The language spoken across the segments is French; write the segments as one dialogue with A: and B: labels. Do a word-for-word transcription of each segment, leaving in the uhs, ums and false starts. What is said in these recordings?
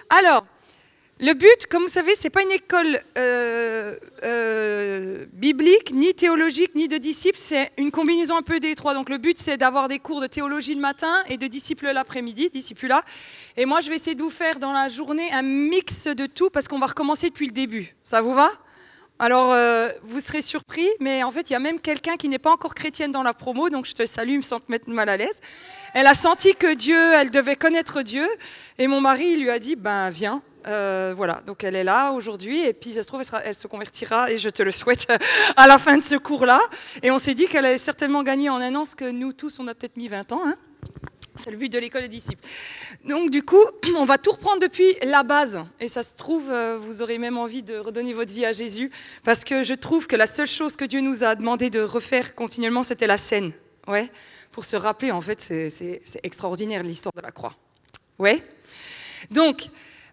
A: Alors, le but, comme vous savez, ce n'est pas une école euh, euh, biblique, ni théologique, ni de disciples, c'est une combinaison un peu des trois. Donc le but, c'est d'avoir des cours de théologie le matin et de disciples l'après-midi, discipula. Et moi, je vais essayer de vous faire dans la journée un mix de tout, parce qu'on va recommencer depuis le début. Ça vous va ? Alors, euh, vous serez surpris, mais en fait, il y a même quelqu'un qui n'est pas encore chrétienne dans la promo, donc je te salue, il me sens te mettre mal à l'aise. Elle a senti que Dieu, elle devait connaître Dieu, et mon mari, il lui a dit, ben viens. Euh, voilà, donc elle est là aujourd'hui et puis ça se trouve elle, sera, elle se convertira et je te le souhaite à la fin de ce cours-là. Et on s'est dit qu'elle allait certainement gagner en un an ce que nous tous on a peut-être mis vingt ans. Hein. C'est le but de l'école des disciples. Donc du coup, on va tout reprendre depuis la base. Et ça se trouve, vous aurez même envie de redonner votre vie à Jésus parce que je trouve que la seule chose que Dieu nous a demandé de refaire continuellement, c'était la scène. Ouais, pour se rappeler, en fait, c'est, c'est, c'est extraordinaire l'histoire de la croix. Ouais. Donc,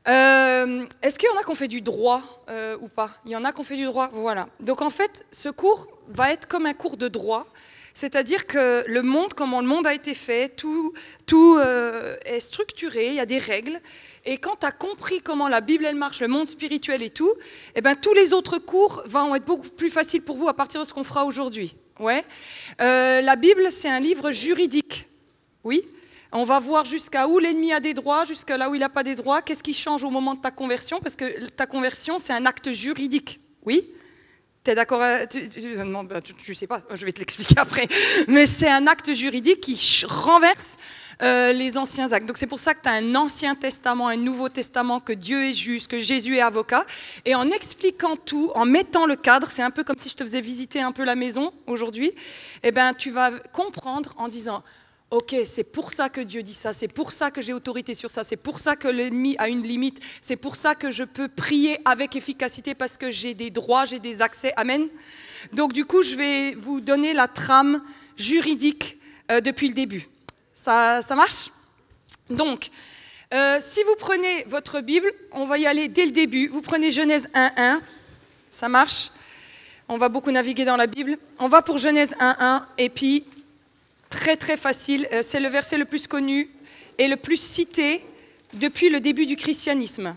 A: Euh, est-ce qu'il y en a qui ont fait du droit euh, ou pas ? Il y en a qui ont fait du droit, voilà. Donc en fait, ce cours va être comme un cours de droit, c'est-à-dire que le monde, comment le monde a été fait, tout, tout euh, est structuré, il y a des règles, et quand tu as compris comment la Bible elle marche, le monde spirituel et tout, eh ben, tous les autres cours vont être beaucoup plus faciles pour vous à partir de ce qu'on fera aujourd'hui. Ouais. Euh, la Bible, c'est un livre juridique, oui. On va voir jusqu'à où l'ennemi a des droits, jusqu'à là où il n'a pas des droits, qu'est-ce qui change au moment de ta conversion, parce que ta conversion, c'est un acte juridique, oui ? Tu es d'accord ? tu, tu, Non, je ne sais pas, je vais te l'expliquer après. Mais c'est un acte juridique qui renverse euh, les anciens actes. Donc c'est pour ça que tu as un Ancien Testament, un Nouveau Testament, que Dieu est juste, que Jésus est avocat. Et en expliquant tout, en mettant le cadre, c'est un peu comme si je te faisais visiter un peu la maison aujourd'hui, eh ben, tu vas comprendre en disant... Ok, c'est pour ça que Dieu dit ça, c'est pour ça que j'ai autorité sur ça, c'est pour ça que l'ennemi a une limite, c'est pour ça que je peux prier avec efficacité parce que j'ai des droits, j'ai des accès. Amen. Donc du coup, je vais vous donner la trame juridique euh, depuis le début. Ça, ça marche ? Donc, euh, si vous prenez votre Bible, on va y aller dès le début. Vous prenez Genèse un un, ça marche ? On va beaucoup naviguer dans la Bible. On va pour Genèse un un et puis... Très très facile, c'est le verset le plus connu et le plus cité depuis le début du christianisme.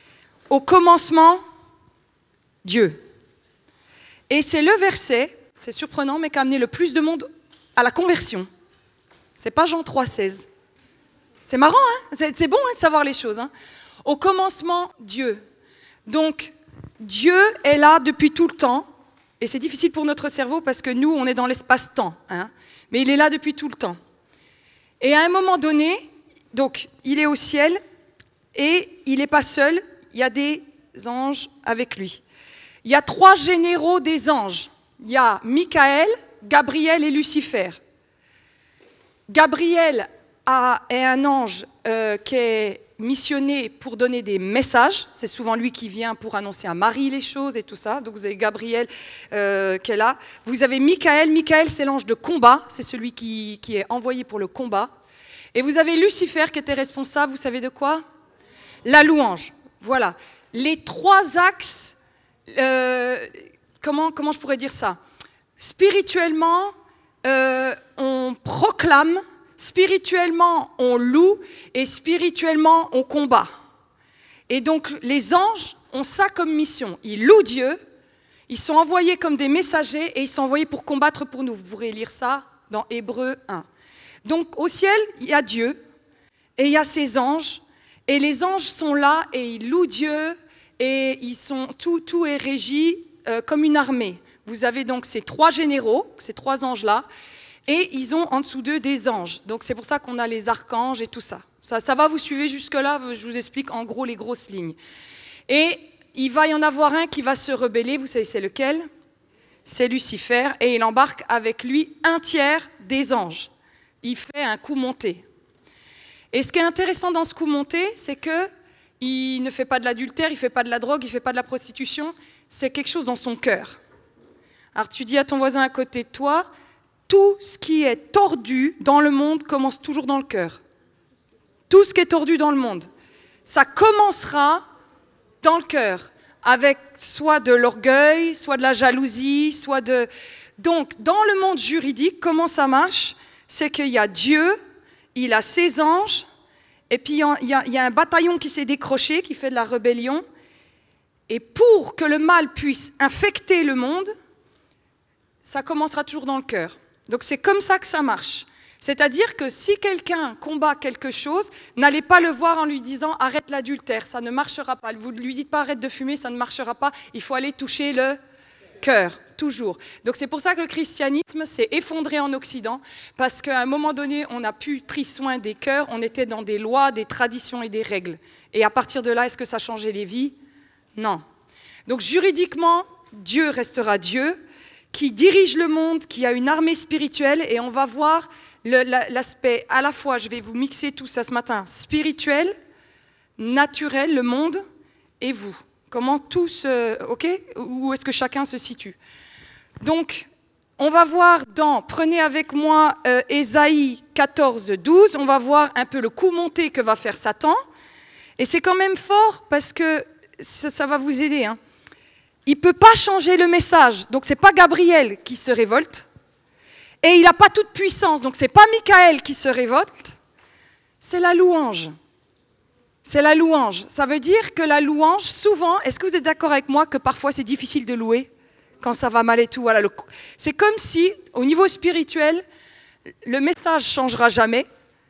A: Au commencement, Dieu. Et c'est le verset, c'est surprenant, mais qui a amené le plus de monde à la conversion. C'est pas Jean trois seize. C'est marrant, hein ? c'est, c'est bon hein, de savoir les choses. Hein ? Au commencement, Dieu. Donc, Dieu est là depuis tout le temps, et c'est difficile pour notre cerveau parce que nous, on est dans l'espace-temps. Hein ? Mais il est là depuis tout le temps. Et à un moment donné, donc, il est au ciel et il n'est pas seul, il y a des anges avec lui. Il y a trois généraux des anges. Il y a Michael, Gabriel et Lucifer. Gabriel a, est un ange euh, qui est missionné pour donner des messages. C'est souvent lui qui vient pour annoncer à Marie les choses et tout ça. Donc vous avez Gabriel euh, qui est là. Vous avez Michael. Michael, c'est l'ange de combat. C'est celui qui, qui est envoyé pour le combat. Et vous avez Lucifer qui était responsable, vous savez de quoi ? La louange. Voilà. Les trois axes, euh, comment, comment je pourrais dire ça ? Spirituellement, euh, on proclame. Spirituellement, on loue et spirituellement, on combat. Et donc, les anges ont ça comme mission. Ils louent Dieu, ils sont envoyés comme des messagers et ils sont envoyés pour combattre pour nous. Vous pourrez lire ça dans Hébreux un. Donc, au ciel, il y a Dieu et il y a ses anges. Et les anges sont là et ils louent Dieu et ils sont, tout, tout est régi euh, comme une armée. Vous avez donc ces trois généraux, ces trois anges-là. Et ils ont en dessous d'eux des anges. Donc c'est pour ça qu'on a les archanges et tout ça. Ça, ça va, vous suivez jusque-là, je vous explique en gros les grosses lignes. Et il va y en avoir un qui va se rebeller, vous savez c'est lequel ? C'est Lucifer, et il embarque avec lui un tiers des anges. Il fait un coup monté. Et ce qui est intéressant dans ce coup monté, c'est qu'il ne fait pas de l'adultère, il ne fait pas de la drogue, il ne fait pas de la prostitution, c'est quelque chose dans son cœur. Alors tu dis à ton voisin à côté de toi, tout ce qui est tordu dans le monde commence toujours dans le cœur. Tout ce qui est tordu dans le monde. Ça commencera dans le cœur, avec soit de l'orgueil, soit de la jalousie, soit de... Donc, dans le monde juridique, comment ça marche ? C'est qu'il y a Dieu, il a ses anges, Et puis, il y, a, il y a un bataillon qui s'est décroché, qui fait de la rébellion. Et pour que le mal puisse infecter le monde, ça commencera toujours dans le cœur. Donc, c'est comme ça que ça marche. C'est-à-dire que si quelqu'un combat quelque chose, n'allez pas le voir en lui disant « arrête l'adultère », ça ne marchera pas. Vous ne lui dites pas « arrête de fumer », ça ne marchera pas. Il faut aller toucher le cœur, toujours. Donc c'est pour ça que le christianisme s'est effondré en Occident, parce qu'à un moment donné, on n'a plus pris soin des cœurs, on était dans des lois, des traditions et des règles. Et à partir de là, est-ce que ça changeait les vies? Non. Donc juridiquement, Dieu restera Dieu, qui dirige le monde, qui a une armée spirituelle, et on va voir le, la, l'aspect à la fois, je vais vous mixer tout ça ce matin, spirituel, naturel, le monde, et vous. Comment tout se... OK? Où est-ce que chacun se situe? Donc, on va voir dans... Prenez avec moi euh, Ésaïe quatorze, douze. On va voir un peu le coup monté que va faire Satan. Et c'est quand même fort parce que ça, ça va vous aider. Hein. Il ne peut pas changer le message. Donc, ce n'est pas Gabriel qui se révolte. Et il n'a pas toute puissance. Donc, ce n'est pas Michael qui se révolte. C'est la louange. C'est la louange. Ça veut dire que la louange, souvent, est-ce que vous êtes d'accord avec moi que parfois c'est difficile de louer quand ça va mal et tout? Voilà, le... C'est comme si, au niveau spirituel, le message ne changera jamais.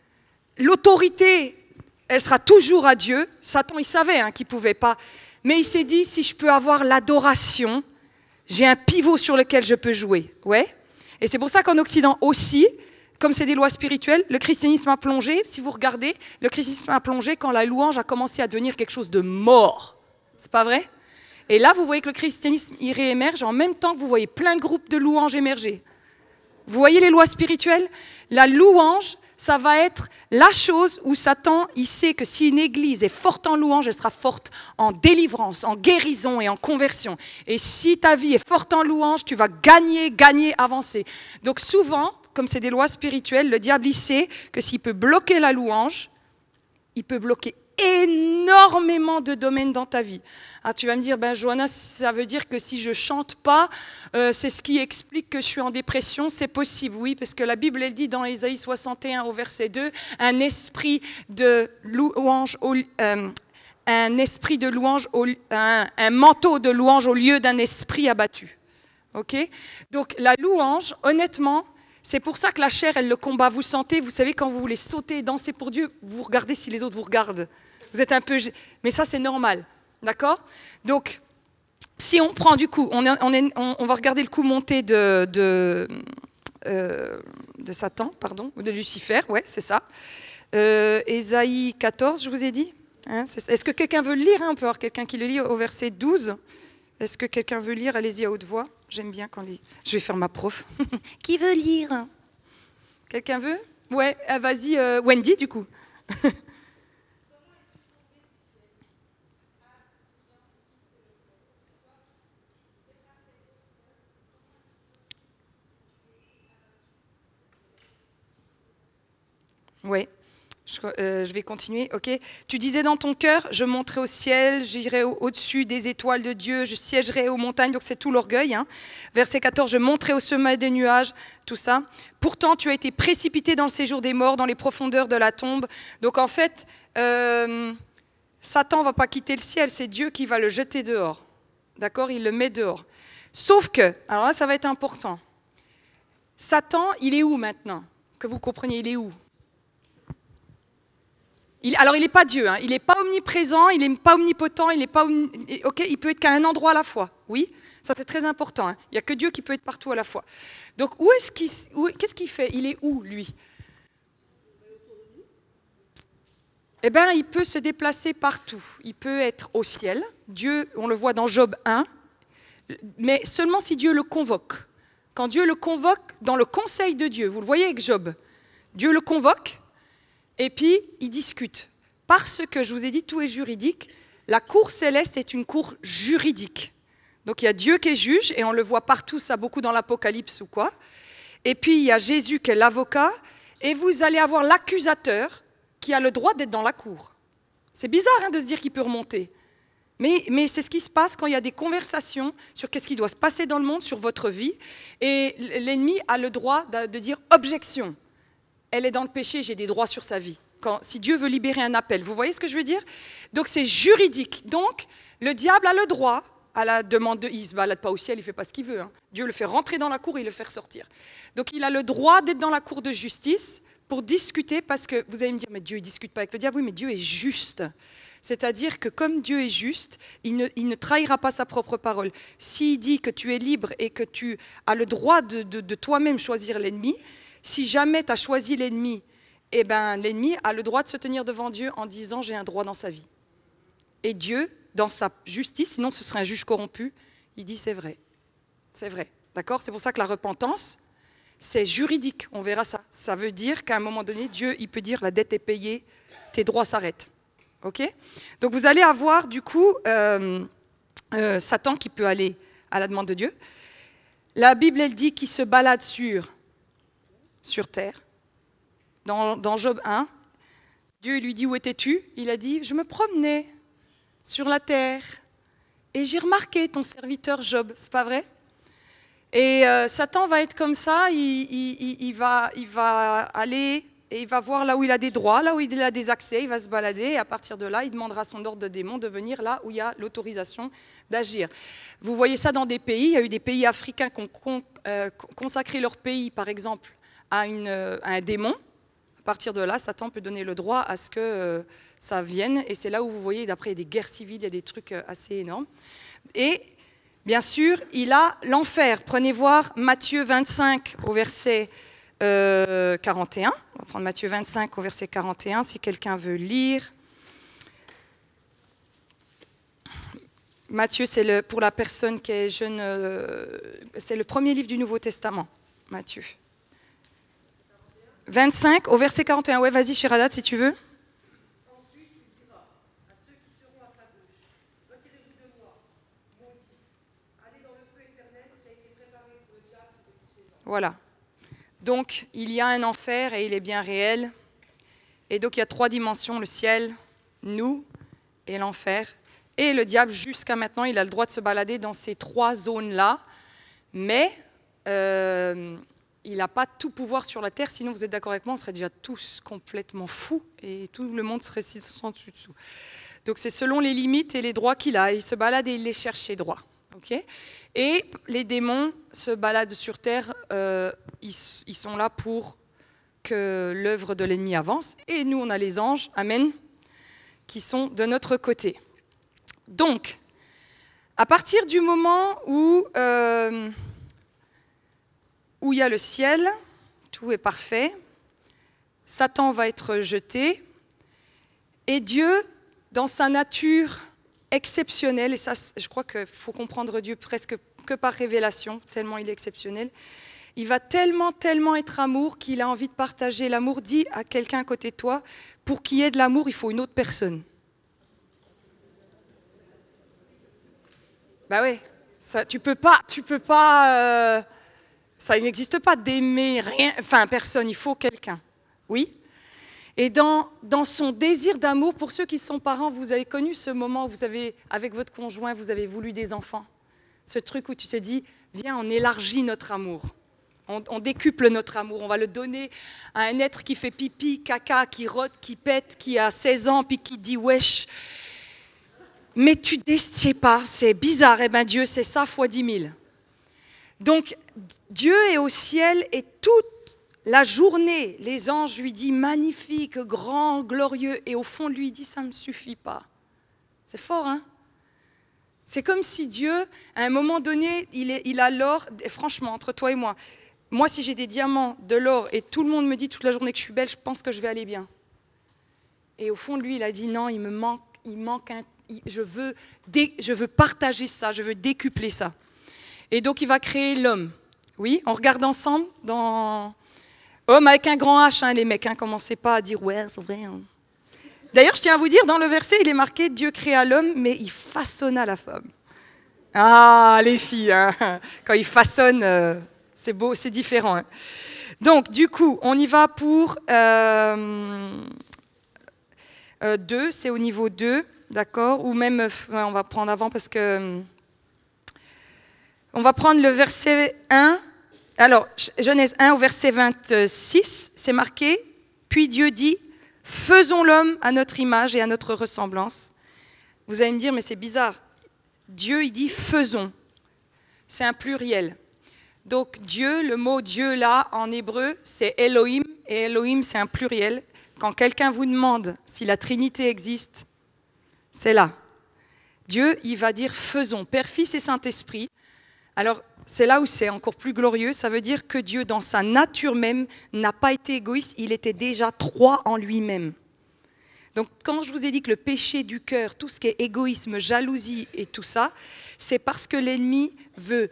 A: L'autorité, elle sera toujours à Dieu. Satan, il savait hein, qu'il ne pouvait pas. Mais il s'est dit, si je peux avoir l'adoration, j'ai un pivot sur lequel je peux jouer. Ouais. Et c'est pour ça qu'en Occident aussi, comme c'est des lois spirituelles, le christianisme a plongé, si vous regardez, le christianisme a plongé quand la louange a commencé à devenir quelque chose de mort. C'est pas vrai? Et là, vous voyez que le christianisme, il réémerge en même temps que vous voyez plein de groupes de louanges émerger. Vous voyez les lois spirituelles? La louange, ça va être la chose où Satan, il sait que si une église est forte en louange, elle sera forte en délivrance, en guérison et en conversion. Et si ta vie est forte en louange, tu vas gagner, gagner, avancer. Donc souvent, comme c'est des lois spirituelles, le diable, il sait que s'il peut bloquer la louange, il peut bloquer énormément de domaines dans ta vie. Ah, tu vas me dire, ben Johanna, ça veut dire que si je chante pas, euh, c'est ce qui explique que je suis en dépression. C'est possible, oui, parce que la Bible, elle dit dans Ésaïe soixante et un au verset deux, un esprit de louange, au, euh, un esprit de louange, au, un, un manteau de louange au lieu d'un esprit abattu. Ok? Donc la louange, honnêtement, c'est pour ça que la chair, elle le combat. Vous sentez, vous savez, quand vous voulez sauter et danser pour Dieu, vous regardez si les autres vous regardent. Vous êtes un peu... Mais ça, c'est normal. D'accord? Donc, si on prend du coup, on, est, on, est, on, on va regarder le coup monté de, de, euh, de Satan, pardon, ou de Lucifer, ouais, c'est ça. Euh, Ésaïe quatorze, je vous ai dit. Hein, c'est, est-ce que quelqu'un veut le lire hein? On peut avoir quelqu'un qui le lit au verset douze. Est-ce que quelqu'un veut lire? Allez-y à haute voix. J'aime bien quand les... Je vais faire ma prof. Qui veut lire? Quelqu'un veut? Ouais, ah, vas-y, euh, Wendy, du coup. Oui, je, euh, je vais continuer. Ok. Tu disais dans ton cœur, je monterai au ciel, j'irai au- au-dessus des étoiles de Dieu, je siégerai aux montagnes, donc c'est tout l'orgueil. Hein. Verset quatorze, je monterai au sommet des nuages, tout ça. Pourtant, tu as été précipité dans le séjour des morts, dans les profondeurs de la tombe. Donc en fait, euh, Satan ne va pas quitter le ciel, c'est Dieu qui va le jeter dehors. D'accord? Il le met dehors. Sauf que, alors là, ça va être important. Satan, il est où maintenant? Que vous compreniez, il est où? Il, alors, il n'est pas Dieu, hein. Il n'est pas omniprésent, il n'est pas omnipotent, il n'est pas omni... Ok, il peut être qu'à un endroit à la fois. Oui, ça c'est très important. Hein. Il n'y a que Dieu qui peut être partout à la fois. Donc, où est-ce qu'il, où, qu'est-ce qu'il fait? Il est où, lui? Eh bien, il peut se déplacer partout. Il peut être au ciel. Dieu, on le voit dans Job un, mais seulement si Dieu le convoque. Quand Dieu le convoque dans le conseil de Dieu, vous le voyez avec Job, Dieu le convoque, et puis, ils discutent. Parce que, je vous ai dit, tout est juridique. La cour céleste est une cour juridique. Donc, il y a Dieu qui est juge, et on le voit partout, ça beaucoup dans l'Apocalypse ou quoi. Et puis, il y a Jésus qui est l'avocat, et vous allez avoir l'accusateur qui a le droit d'être dans la cour. C'est bizarre hein, de se dire qu'il peut remonter. Mais, mais c'est ce qui se passe quand il y a des conversations sur qu'est-ce qui doit se passer dans le monde, sur votre vie. Et l'ennemi a le droit de, de dire « objection ». Elle est dans le péché, j'ai des droits sur sa vie. Quand, si Dieu veut libérer un appel. Vous voyez ce que je veux dire? Donc c'est juridique. Donc le diable a le droit à la demande de... Il ne se balade pas au ciel, il ne fait pas ce qu'il veut. Hein. Dieu le fait rentrer dans la cour et le fait ressortir. Donc il a le droit d'être dans la cour de justice pour discuter, parce que vous allez me dire, mais Dieu ne discute pas avec le diable. Oui, mais Dieu est juste. C'est-à-dire que comme Dieu est juste, il ne, il ne trahira pas sa propre parole. S'il dit que tu es libre et que tu as le droit de, de, de toi-même choisir l'ennemi, si jamais tu as choisi l'ennemi, eh ben, l'ennemi a le droit de se tenir devant Dieu en disant « j'ai un droit dans sa vie ». Et Dieu, dans sa justice, sinon ce serait un juge corrompu, il dit « c'est vrai, c'est vrai ». D'accord ? C'est pour ça que la repentance, c'est juridique, on verra ça. Ça veut dire qu'à un moment donné, Dieu, il peut dire « la dette est payée, tes droits s'arrêtent ». Ok ? Donc vous allez avoir du coup euh, euh, Satan qui peut aller à la demande de Dieu. La Bible, elle dit qu'il se balade sur, sur terre. Dans, dans Job un, Dieu lui dit « Où étais-tu » Il a dit « Je me promenais sur la terre et j'ai remarqué ton serviteur Job. » C'est pas vrai ? Et euh, Satan va être comme ça, il, il, il, va, il va aller et il va voir là où il a des droits, là où il a des accès, il va se balader et à partir de là, il demandera à son ordre de démon de venir là où il y a l'autorisation d'agir. Vous voyez ça dans des pays, il y a eu des pays africains qui ont con, euh, consacré leur pays, par exemple, à, une, à un démon. À partir de là, Satan peut donner le droit à ce que euh, ça vienne. Et c'est là où vous voyez, d'après, il y a des guerres civiles, il y a des trucs assez énormes. Et bien sûr, il a l'enfer. Prenez voir Matthieu vingt-cinq au verset euh, quarante et un. On va prendre Matthieu vingt-cinq au verset quarante et un, si quelqu'un veut lire. Matthieu, c'est le, pour la personne qui est jeune, euh, c'est le premier livre du Nouveau Testament, Matthieu. vingt-cinq au verset quarante et un. Ouais, vas-y, Shiradat, si tu veux.
B: Ensuite, il dira à ceux qui seront à sa gauche, retirez-vous de moi, maudits, allez dans le feu éternel qui a été préparé pour le diable et tous ses anges.
A: Voilà. Donc, il y a un enfer et il est bien réel. Et donc, il y a trois dimensions, le ciel, nous et l'enfer. Et le diable, jusqu'à maintenant, il a le droit de se balader dans ces trois zones-là. Mais... Euh, il n'a pas tout pouvoir sur la terre, sinon vous êtes d'accord avec moi, on serait déjà tous complètement fous et tout le monde serait six cents dessus dessous. Donc c'est selon les limites et les droits qu'il a. Il se balade et il les cherche ses droits. Okay ? Et les démons se baladent sur terre, euh, ils, ils sont là pour que l'œuvre de l'ennemi avance. Et nous, on a les anges, amen, qui sont de notre côté. Donc, à partir du moment où... Euh, où il y a le ciel, tout est parfait, Satan va être jeté, et Dieu, dans sa nature exceptionnelle, et ça, je crois qu'il faut comprendre Dieu presque que par révélation, tellement il est exceptionnel, il va tellement, tellement être amour qu'il a envie de partager l'amour. Dis à quelqu'un à côté de toi, pour qu'il y ait de l'amour, il faut une autre personne. Bah oui, ça, tu peux pas, tu peux pas... Euh, Ça n'existe pas d'aimer rien, enfin personne, il faut quelqu'un. Oui. Et dans, dans son désir d'amour, pour ceux qui sont parents, vous avez connu ce moment où vous avez, avec votre conjoint, vous avez voulu des enfants. Ce truc où tu te dis, viens, on élargit notre amour. On, on décuple notre amour. On va le donner à un être qui fait pipi, caca, qui rote, qui pète, qui a seize ans, puis qui dit wesh. Mais tu ne sais pas, c'est bizarre. Eh bien Dieu, c'est ça fois dix mille. Donc, Dieu est au ciel et toute la journée, les anges lui disent magnifique, grand, glorieux, et au fond de lui, il dit ça ne me suffit pas. C'est fort, hein ? C'est comme si Dieu, à un moment donné, il, est, il a l'or, et franchement, entre toi et moi, moi, si j'ai des diamants, de l'or, et tout le monde me dit toute la journée que je suis belle, je pense que je vais aller bien. Et au fond de lui, il a dit non, il me manque, il manque un, je veux, dé, je veux partager ça, je veux décupler ça. Et donc, il va créer l'homme. Oui, on regarde ensemble dans... Homme avec un grand H, hein, les mecs, hein, commencez pas à dire « ouais, c'est vrai hein. ». D'ailleurs, je tiens à vous dire, dans le verset, il est marqué « Dieu créa l'homme, mais il façonna la femme ». Ah, les filles, hein, quand il façonne, euh, c'est beau, c'est différent. Hein. Donc, du coup, on y va pour euh, euh, deux, c'est au niveau deux, d'accord ? Ou même, euh, on va prendre avant parce que... On va prendre le verset un. Alors, Genèse un au verset vingt-six, c'est marqué « Puis Dieu dit, faisons l'homme à notre image et à notre ressemblance. Vous allez me dire, mais c'est bizarre. Dieu, il dit faisons. C'est un pluriel. Donc Dieu, le mot Dieu là en hébreu, c'est Elohim, et Elohim c'est un pluriel. Quand quelqu'un vous demande si la Trinité existe, c'est là. Dieu, il va dire faisons, Père, Fils et Saint-Esprit. Alors c'est là où c'est encore plus glorieux, ça veut dire que Dieu, dans sa nature même, n'a pas été égoïste, il était déjà trois en lui-même. Donc quand je vous ai dit que le péché du cœur, tout ce qui est égoïsme, jalousie et tout ça, c'est parce que l'ennemi veut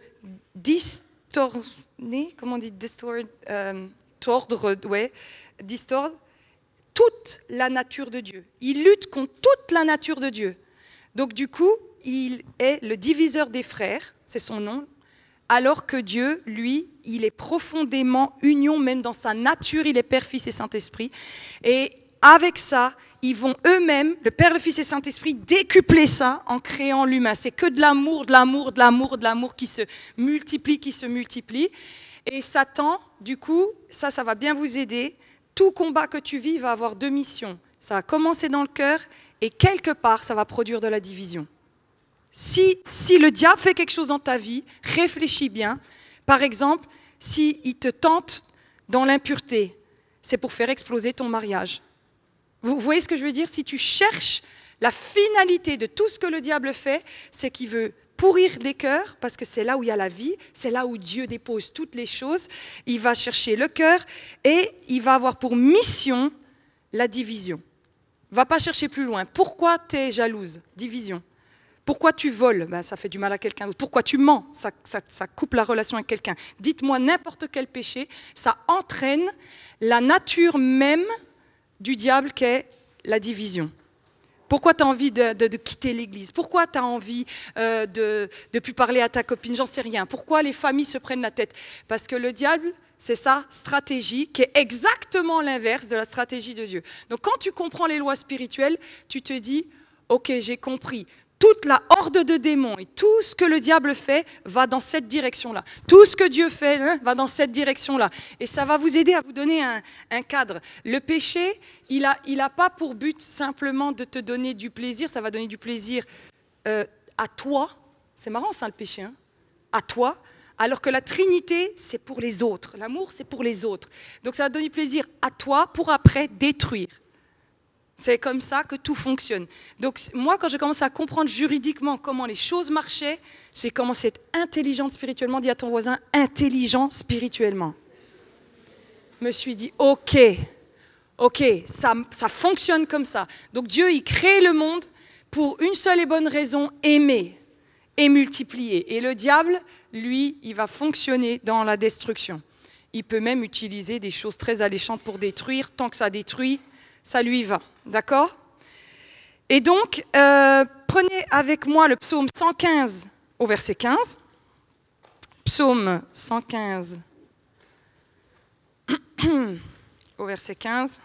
A: distorner, comment on dit, distord, euh, tordre, ouais, distordre toute la nature de Dieu. Il lutte contre toute la nature de Dieu. Donc du coup, il est le diviseur des frères, c'est son nom, alors que Dieu, lui, il est profondément union, même dans sa nature, il est Père, Fils et Saint-Esprit. Et avec ça, ils vont eux-mêmes, le Père, le Fils et le Saint-Esprit, décupler ça en créant l'humain. C'est que de l'amour, de l'amour, de l'amour, de l'amour qui se multiplie, qui se multiplie. Et Satan, du coup, ça, ça va bien vous aider. Tout combat que tu vis va avoir deux missions. Ça va commencer dans le cœur et quelque part, ça va produire de la division. Si, si le diable fait quelque chose dans ta vie, réfléchis bien. Par exemple, s'il te tente dans l'impureté, c'est pour faire exploser ton mariage. Vous voyez ce que je veux dire? Si tu cherches la finalité de tout ce que le diable fait, c'est qu'il veut pourrir des cœurs, parce que c'est là où il y a la vie, c'est là où Dieu dépose toutes les choses. Il va chercher le cœur et il va avoir pour mission la division. Va pas chercher plus loin. Pourquoi tu es jalouse? Division. Pourquoi tu voles? Ben, ça fait du mal à quelqu'un d'autre. Pourquoi tu mens? Ça, ça, ça coupe la relation avec quelqu'un. Dites-moi n'importe quel péché, ça entraîne la nature même du diable qu'est la division. Pourquoi tu as envie de, de, de quitter l'église? Pourquoi tu as envie euh, de ne plus parler à ta copine? J'en sais rien. Pourquoi les familles se prennent la tête? Parce que le diable, c'est sa stratégie qui est exactement l'inverse de la stratégie de Dieu. Donc quand tu comprends les lois spirituelles, tu te dis, ok, j'ai compris. Toute la horde de démons et tout ce que le diable fait va dans cette direction-là. Tout ce que Dieu fait hein, va dans cette direction-là. Et ça va vous aider à vous donner un, un cadre. Le péché, il n'a il a pas pour but simplement de te donner du plaisir, ça va donner du plaisir euh, à toi. C'est marrant ça le péché, hein, à toi. Alors que la Trinité, c'est pour les autres. L'amour, c'est pour les autres. Donc ça va donner du plaisir à toi pour après détruire. C'est comme ça que tout fonctionne. Donc moi, quand j'ai commencé à comprendre juridiquement comment les choses marchaient, j'ai commencé à être intelligente spirituellement. Dis à ton voisin, intelligent spirituellement. Je me suis dit, ok, ok, ça, ça fonctionne comme ça. Donc Dieu, il crée le monde pour une seule et bonne raison, aimer et multiplier. Et le diable, lui, il va fonctionner dans la destruction. Il peut même utiliser des choses très alléchantes pour détruire. Tant que ça détruit, ça lui va, d'accord? Et donc, euh, prenez avec moi le psaume cent quinze au verset quinze. Psaume cent quinze au verset quinze.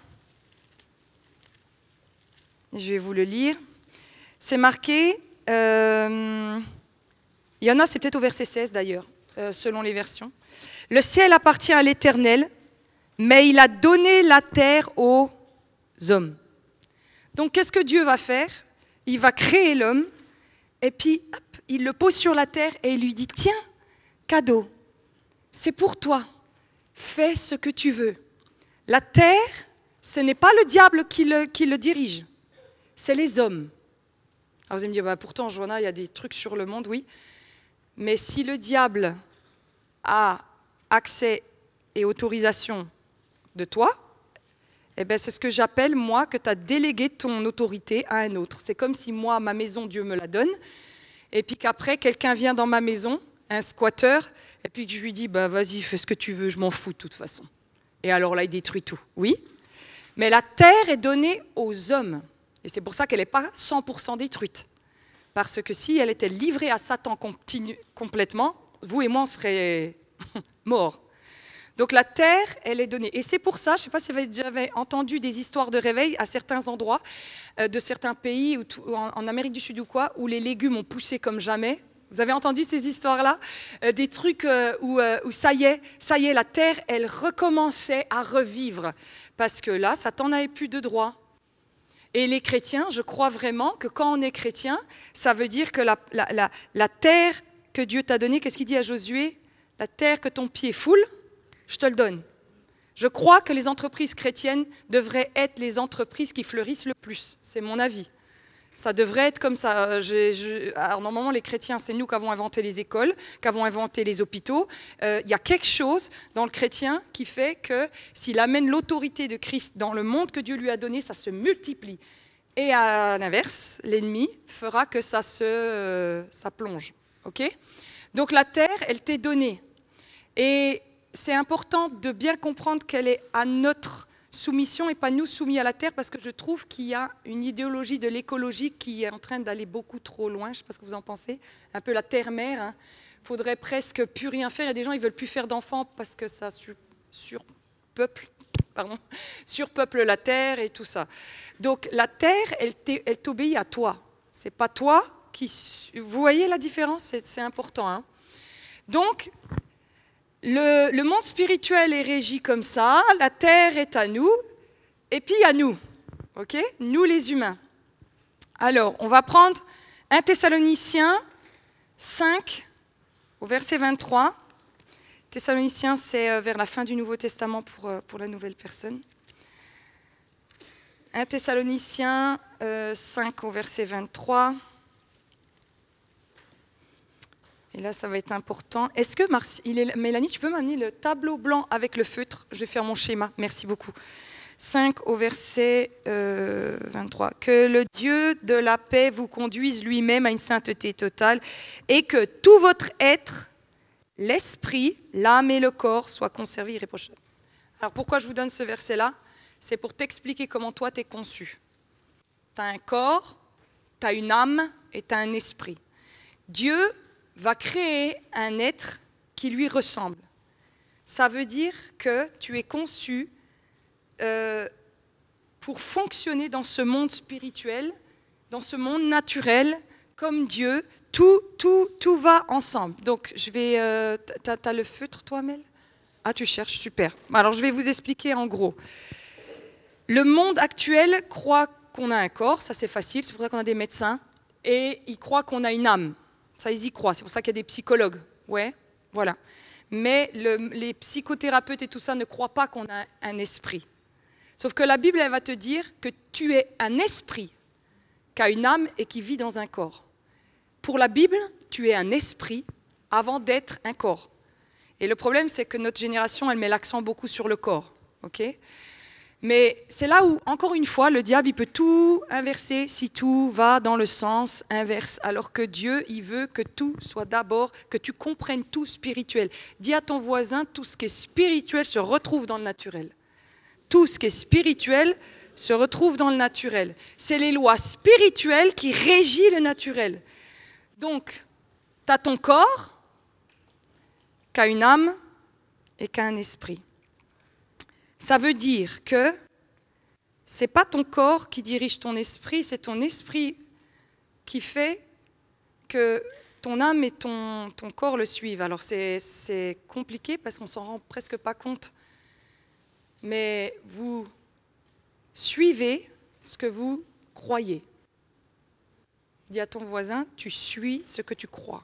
A: Je vais vous le lire. C'est marqué, euh, il y en a, c'est peut-être au verset seize d'ailleurs, euh, selon les versions. Le ciel appartient à l'Éternel, mais il a donné la terre aux hommes. Donc, qu'est-ce que Dieu va faire? Il va créer l'homme, et puis, hop, il le pose sur la terre et il lui dit, tiens, cadeau, c'est pour toi, fais ce que tu veux. La terre, ce n'est pas le diable qui le, qui le dirige, c'est les hommes. Alors vous allez me dire, bah, pourtant, Joanna, il y a des trucs sur le monde, oui, mais si le diable a accès et autorisation de toi, eh bien, c'est ce que j'appelle, moi, que tu as délégué ton autorité à un autre. C'est comme si moi, ma maison, Dieu me la donne, et puis qu'après, quelqu'un vient dans ma maison, un squatteur, et puis que je lui dis, bah, vas-y, fais ce que tu veux, je m'en fous de toute façon. Et alors là, il détruit tout. Oui, mais la terre est donnée aux hommes. Et c'est pour ça qu'elle n'est pas cent pour cent détruite. Parce que si elle était livrée à Satan continu, complètement, vous et moi, on serait morts. Donc la terre, elle est donnée. Et c'est pour ça, je ne sais pas si vous avez déjà entendu des histoires de réveil à certains endroits, euh, de certains pays, ou tout, en, en Amérique du Sud ou quoi, où les légumes ont poussé comme jamais. Vous avez entendu ces histoires-là? euh, Des trucs euh, où, euh, où ça y est, ça y est, la terre, elle recommençait à revivre. Parce que là, Satan n'avait plus de droit. Et les chrétiens, je crois vraiment que quand on est chrétien, ça veut dire que la, la, la, la terre que Dieu t'a donnée, qu'est-ce qu'il dit à Josué? La terre que ton pied foule, je te le donne. Je crois que les entreprises chrétiennes devraient être les entreprises qui fleurissent le plus. C'est mon avis. Ça devrait être comme ça. Je, je, alors normalement, les chrétiens, c'est nous qui avons inventé les écoles, qui avons inventé les hôpitaux. Euh, il y a quelque chose dans le chrétien qui fait que s'il amène l'autorité de Christ dans le monde que Dieu lui a donné, ça se multiplie. Et à l'inverse, l'ennemi fera que ça, se, euh, ça plonge. Okay ? Donc la terre, elle t'est donnée. Et c'est important de bien comprendre qu'elle est à notre soumission et pas nous soumis à la terre, parce que je trouve qu'il y a une idéologie de l'écologie qui est en train d'aller beaucoup trop loin. Je ne sais pas ce que vous en pensez. Un peu la terre-mère. Hein. Faudrait presque plus rien faire. Il y a des gens, ils ne veulent plus faire d'enfants parce que ça sur, surpeuple, pardon, surpeuple la terre et tout ça. Donc la terre, elle, elle t'obéit à toi. Ce n'est pas toi qui... Vous voyez la différence? C'est, c'est important. Hein. Donc... Le, le monde spirituel est régi comme ça, la terre est à nous, et puis à nous, ok? Nous les humains. Alors, on va prendre un Thessaloniciens cinq, au verset vingt-trois. Thessaloniciens, c'est vers la fin du Nouveau Testament pour, pour la nouvelle personne. un Thessaloniciens euh, cinq, au verset vingt-trois. Et là, ça va être important. Est-ce que, Marci, il est, Mélanie, tu peux m'amener le tableau blanc avec le feutre? Je vais faire mon schéma. Merci beaucoup. cinq au verset euh, vingt-trois. Que le Dieu de la paix vous conduise lui-même à une sainteté totale et que tout votre être, l'esprit, l'âme et le corps soient conservés irréprochables. Alors, pourquoi je vous donne ce verset-là? C'est pour t'expliquer comment toi, tu es conçu. Tu as un corps, tu as une âme et tu as un esprit. Dieu va créer un être qui lui ressemble. Ça veut dire que tu es conçu euh, pour fonctionner dans ce monde spirituel, dans ce monde naturel, comme Dieu. Tout, tout, tout va ensemble. Donc, je vais... Euh, t'as, t'as le feutre, toi, Mel? Ah, tu cherches, super. Alors, je vais vous expliquer en gros. Le monde actuel croit qu'on a un corps, ça c'est facile, c'est pour ça qu'on a des médecins, et il croit qu'on a une âme. Ça, ils y croient. C'est pour ça qu'il y a des psychologues. Ouais, voilà. Mais le, les psychothérapeutes et tout ça ne croient pas qu'on a un esprit. Sauf que la Bible, elle va te dire que tu es un esprit qui a une âme et qui vit dans un corps. Pour la Bible, tu es un esprit avant d'être un corps. Et le problème, c'est que notre génération, elle met l'accent beaucoup sur le corps. Ok ? Mais c'est là où, encore une fois, le diable, il peut tout inverser si tout va dans le sens inverse. Alors que Dieu, il veut que tout soit d'abord, que tu comprennes tout spirituel. Dis à ton voisin, tout ce qui est spirituel se retrouve dans le naturel. Tout ce qui est spirituel se retrouve dans le naturel. C'est les lois spirituelles qui régissent le naturel. Donc, tu as ton corps, qui a une âme et qui a un esprit. Ça veut dire que ce n'est pas ton corps qui dirige ton esprit, c'est ton esprit qui fait que ton âme et ton, ton corps le suivent. Alors c'est, c'est compliqué parce qu'on ne s'en rend presque pas compte. Mais vous suivez ce que vous croyez. Dis à ton voisin, tu suis ce que tu crois.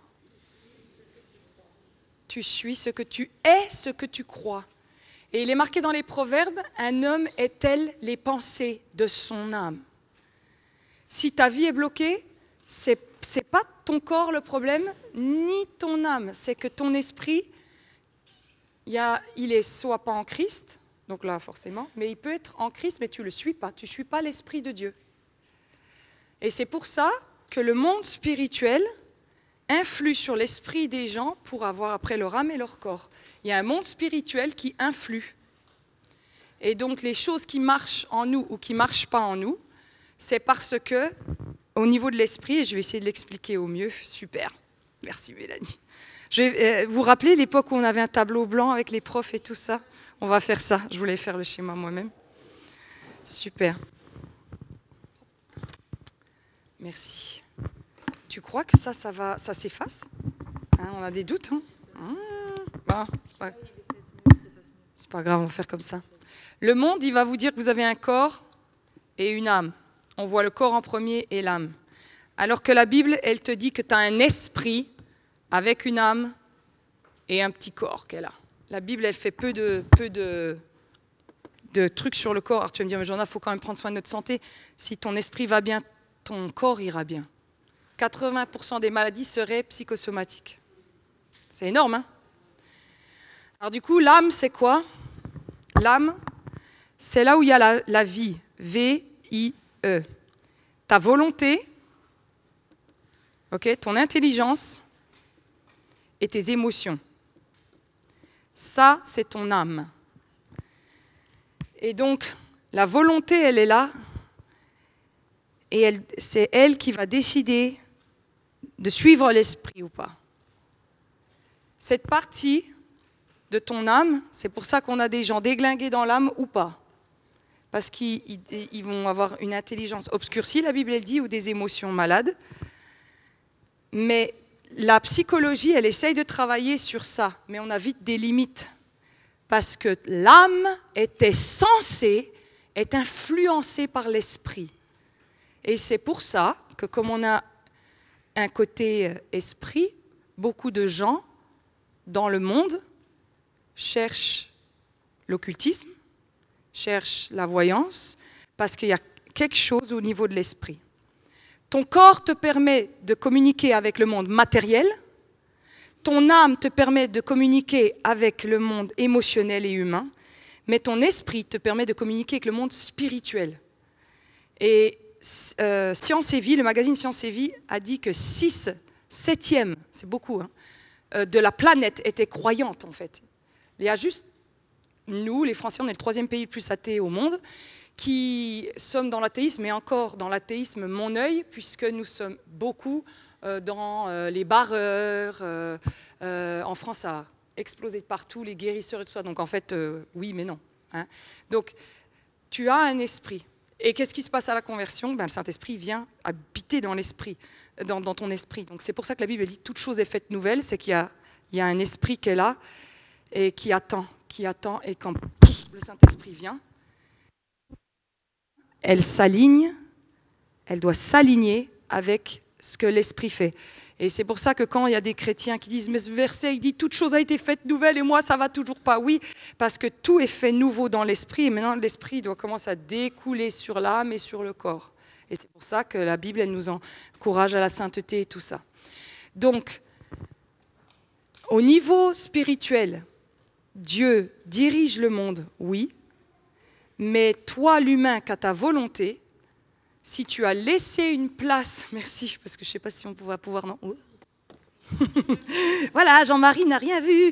A: Tu suis ce que tu es, ce que tu crois. Et il est marqué dans les Proverbes, un homme est tel les pensées de son âme. Si ta vie est bloquée, ce n'est pas ton corps le problème, ni ton âme. C'est que ton esprit, y a, il est soit pas en Christ, donc là forcément, mais il peut être en Christ, mais tu ne le suis pas. Tu ne suis pas l'Esprit de Dieu. Et c'est pour ça que le monde spirituel influe sur l'esprit des gens pour avoir après leur âme et leur corps. Il y a un monde spirituel qui influe. Et donc les choses qui marchent en nous ou qui ne marchent pas en nous, c'est parce que, au niveau de l'esprit, et je vais essayer de l'expliquer au mieux, super, merci Mélanie. Je vais, euh, vous rappelez l'époque où on avait un tableau blanc avec les profs et tout ça? On va faire ça, je voulais faire le schéma moi-même. Super. Merci. Tu crois que ça, ça, va, ça s'efface? Hein, on a des doutes. Hein mmh. ah, c'est, pas... c'est pas grave, on va faire comme ça. Le monde, il va vous dire que vous avez un corps et une âme. on voit le corps en premier et l'âme. Alors que la Bible, elle te dit que tu as un esprit avec une âme et un petit corps qu'elle a. La Bible, elle fait peu de, peu de, de trucs sur le corps. Alors tu vas me dire, mais Joanna, il faut quand même prendre soin de notre santé. Si ton esprit va bien, ton corps ira bien. quatre-vingts pour cent des maladies seraient psychosomatiques. C'est énorme, hein? Alors du coup, l'âme, c'est quoi? L'âme, c'est là où il y a la, la vie. V I E. Ta volonté, okay, ton intelligence et tes émotions. Ça, c'est ton âme. Et donc, la volonté, elle est là. Et elle, c'est elle qui va décider de suivre l'esprit ou pas. Cette partie de ton âme, c'est pour ça qu'on a des gens déglingués dans l'âme ou pas. Parce qu'ils ils, ils vont avoir une intelligence obscurcie, la Bible elle dit, ou des émotions malades. Mais la psychologie, elle essaye de travailler sur ça, mais on a vite des limites. Parce que l'âme était censée être influencée par l'esprit. Et c'est pour ça que comme on a un côté esprit, beaucoup de gens dans le monde cherchent l'occultisme, cherchent la voyance, parce qu'il y a quelque chose au niveau de l'esprit. Ton corps te permet de communiquer avec le monde matériel, ton âme te permet de communiquer avec le monde émotionnel et humain, mais ton esprit te permet de communiquer avec le monde spirituel. Et euh, Science et Vie, le magazine Science et Vie a dit que six septièmes, c'est beaucoup, hein, euh, de la planète étaient croyantes en fait. Il y a juste nous, les Français, on est le troisième pays le plus athée au monde, qui sommes dans l'athéisme, et encore dans l'athéisme mon œil, puisque nous sommes beaucoup euh, dans euh, les barreurs. Euh, euh, en France, ça a explosé de partout, les guérisseurs et tout ça. Donc en fait, euh, oui, mais non. Hein. Donc, tu as un esprit. Et qu'est-ce qui se passe à la conversion? Ben, le Saint-Esprit vient habiter dans l'esprit, dans, dans ton esprit. Donc c'est pour ça que la Bible dit toute chose est faite nouvelle, c'est qu'il y a, il y a un esprit qui est là et qui attend, qui attend, et quand pouf, le Saint-Esprit vient, elle s'aligne, elle doit s'aligner avec ce que l'Esprit fait. Et c'est pour ça que quand il y a des chrétiens qui disent « mais ce verset, il dit toute chose a été faite nouvelle et moi ça va toujours pas », oui, parce que tout est fait nouveau dans l'Esprit et maintenant l'Esprit doit commencer à découler sur l'âme et sur le corps. Et c'est pour ça que la Bible, elle nous encourage à la sainteté et tout ça. Donc, au niveau spirituel, Dieu dirige le monde, oui, mais toi, l'humain, qui a ta volonté, si tu as laissé une place, merci, parce que je ne sais pas si on va pouvoir, non. Voilà, Jean-Marie n'a rien vu.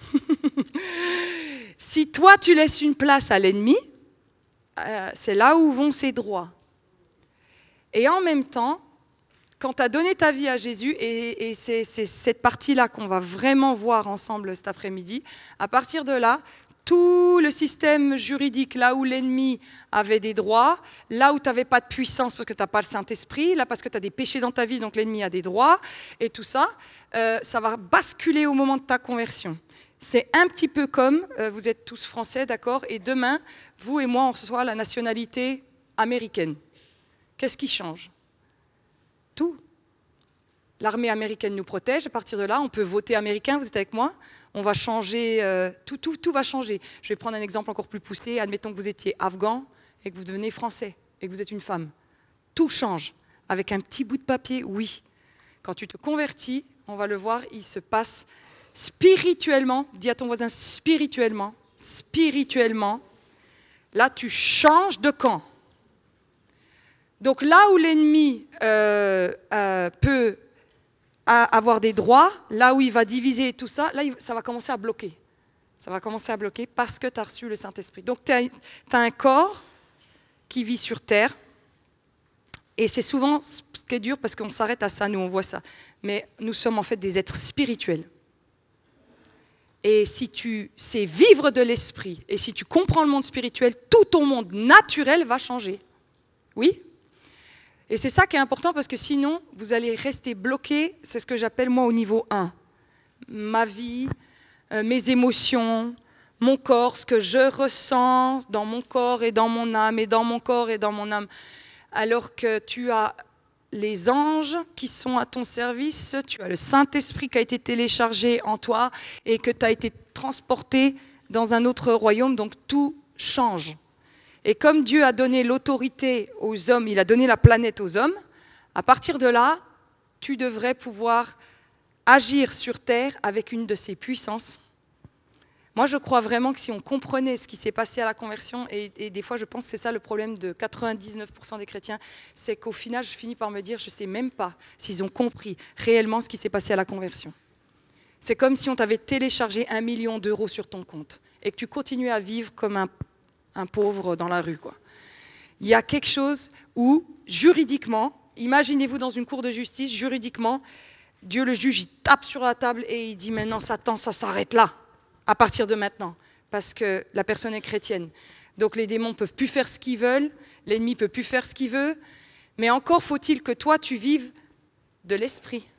A: Si toi, tu laisses une place à l'ennemi, euh, c'est là où vont ses droits. Et en même temps, quand tu as donné ta vie à Jésus, et, et c'est, c'est cette partie-là qu'on va vraiment voir ensemble cet après-midi, à partir de là, tout le système juridique, là où l'ennemi avait des droits, là où tu n'avais pas de puissance parce que tu n'as pas le Saint-Esprit, là parce que tu as des péchés dans ta vie, donc l'ennemi a des droits, et tout ça, euh, ça va basculer au moment de ta conversion. C'est un petit peu comme, euh, vous êtes tous français, d'accord, et demain, vous et moi, on reçoit la nationalité américaine. Qu'est-ce qui change? Tout. L'armée américaine nous protège, à partir de là, on peut voter américain, vous êtes avec moi? On va changer, euh, tout, tout, tout va changer. Je vais prendre un exemple encore plus poussé. Admettons que vous étiez afghan et que vous devenez français et que vous êtes une femme. Tout change. Avec un petit bout de papier, oui. Quand tu te convertis, on va le voir, il se passe spirituellement. Dis à ton voisin, spirituellement. Spirituellement. Là, tu changes de camp. Donc là où l'ennemi euh, euh, peut à avoir des droits, là où il va diviser tout ça, là, ça va commencer à bloquer. Ça va commencer à bloquer parce que tu as reçu le Saint-Esprit. Donc, tu as un corps qui vit sur terre. Et c'est souvent ce qui est dur parce qu'on s'arrête à ça, nous, on voit ça. Mais nous sommes en fait des êtres spirituels. Et si tu sais vivre de l'esprit, et si tu comprends le monde spirituel, tout ton monde naturel va changer. Oui ? Et c'est ça qui est important parce que sinon, vous allez rester bloqué, c'est ce que j'appelle moi au niveau un. Ma vie, euh, mes émotions, mon corps, ce que je ressens dans mon corps et dans mon âme, et dans mon corps et dans mon âme. alors que tu as les anges qui sont à ton service, tu as le Saint-Esprit qui a été téléchargé en toi et que tu as été transporté dans un autre royaume, donc tout change. Et comme Dieu a donné l'autorité aux hommes, il a donné la planète aux hommes, à partir de là, tu devrais pouvoir agir sur terre avec une de ses puissances. Moi, je crois vraiment que si on comprenait ce qui s'est passé à la conversion, et, et des fois je pense que c'est ça le problème de quatre-vingt-dix-neuf pour cent des chrétiens, c'est qu'au final, je finis par me dire, je ne sais même pas s'ils ont compris réellement ce qui s'est passé à la conversion. C'est comme si on t'avait téléchargé un million d'euros sur ton compte et que tu continuais à vivre comme un, un pauvre dans la rue, quoi. Il y a quelque chose où, juridiquement, imaginez-vous dans une cour de justice, juridiquement, Dieu le juge, il tape sur la table et il dit maintenant, Satan, ça s'arrête là. À partir de maintenant, parce que la personne est chrétienne. Donc les démons ne peuvent plus faire ce qu'ils veulent, l'ennemi ne peut plus faire ce qu'il veut, mais encore faut-il que toi, tu vives de l'esprit.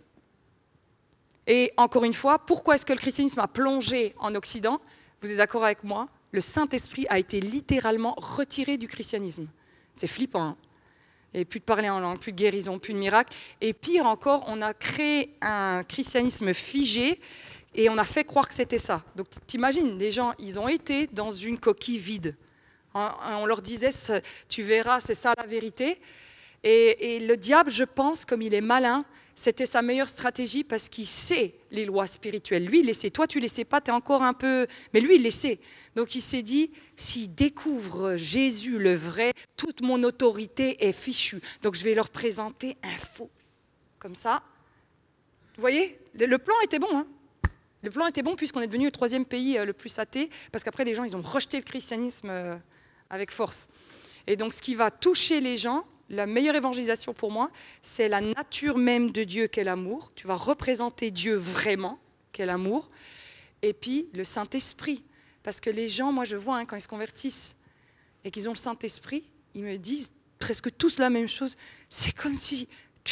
A: Et encore une fois, pourquoi est-ce que le christianisme a plongé en Occident? Vous êtes d'accord avec moi? Le Saint-Esprit a été littéralement retiré du christianisme. C'est flippant, hein? Et plus de parler en langue, plus de guérison, plus de miracles. Et pire encore, on a créé un christianisme figé, et on a fait croire que c'était ça. Donc t'imagines, les gens, ils ont été dans une coquille vide. On leur disait, tu verras, c'est ça la vérité. Et, et le diable, je pense, comme il est malin, c'était sa meilleure stratégie parce qu'il sait les lois spirituelles. Lui, il les sait. Toi, tu ne les sais pas, tu es encore un peu... Mais lui, il les sait. Donc il s'est dit, s'il découvre Jésus, le vrai, toute mon autorité est fichue. Donc je vais leur présenter un faux. Comme ça. Vous voyez, le plan était bon, hein. Le plan était bon puisqu'on est devenu le troisième pays le plus athée, parce qu'après les gens, ils ont rejeté le christianisme avec force. Et donc ce qui va toucher les gens, la meilleure évangélisation pour moi, c'est la nature même de Dieu qu'est l'amour. Tu vas représenter Dieu vraiment, qu'est l'amour, et puis le Saint-Esprit. Parce que les gens, moi je vois, hein, quand ils se convertissent et qu'ils ont le Saint-Esprit, ils me disent presque tous la même chose. C'est comme si...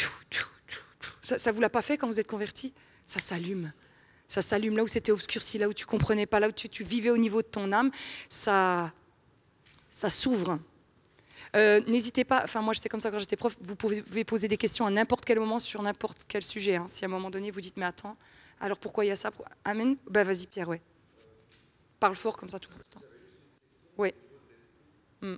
A: Ça ne vous l'a pas fait quand vous êtes convertis? Ça s'allume. Ça s'allume là où c'était obscurci, là où tu ne comprenais pas, là où tu, tu vivais au niveau de ton âme. Ça, ça s'ouvre. Euh, n'hésitez pas, enfin moi j'étais comme ça quand j'étais prof, vous pouvez poser des questions à n'importe quel moment sur n'importe quel sujet. Hein. Si à un moment donné vous dites, mais attends, alors pourquoi il y a ça? Amen. Ben vas-y Pierre, ouais. Parle fort comme ça tout le temps. Oui. Hmm.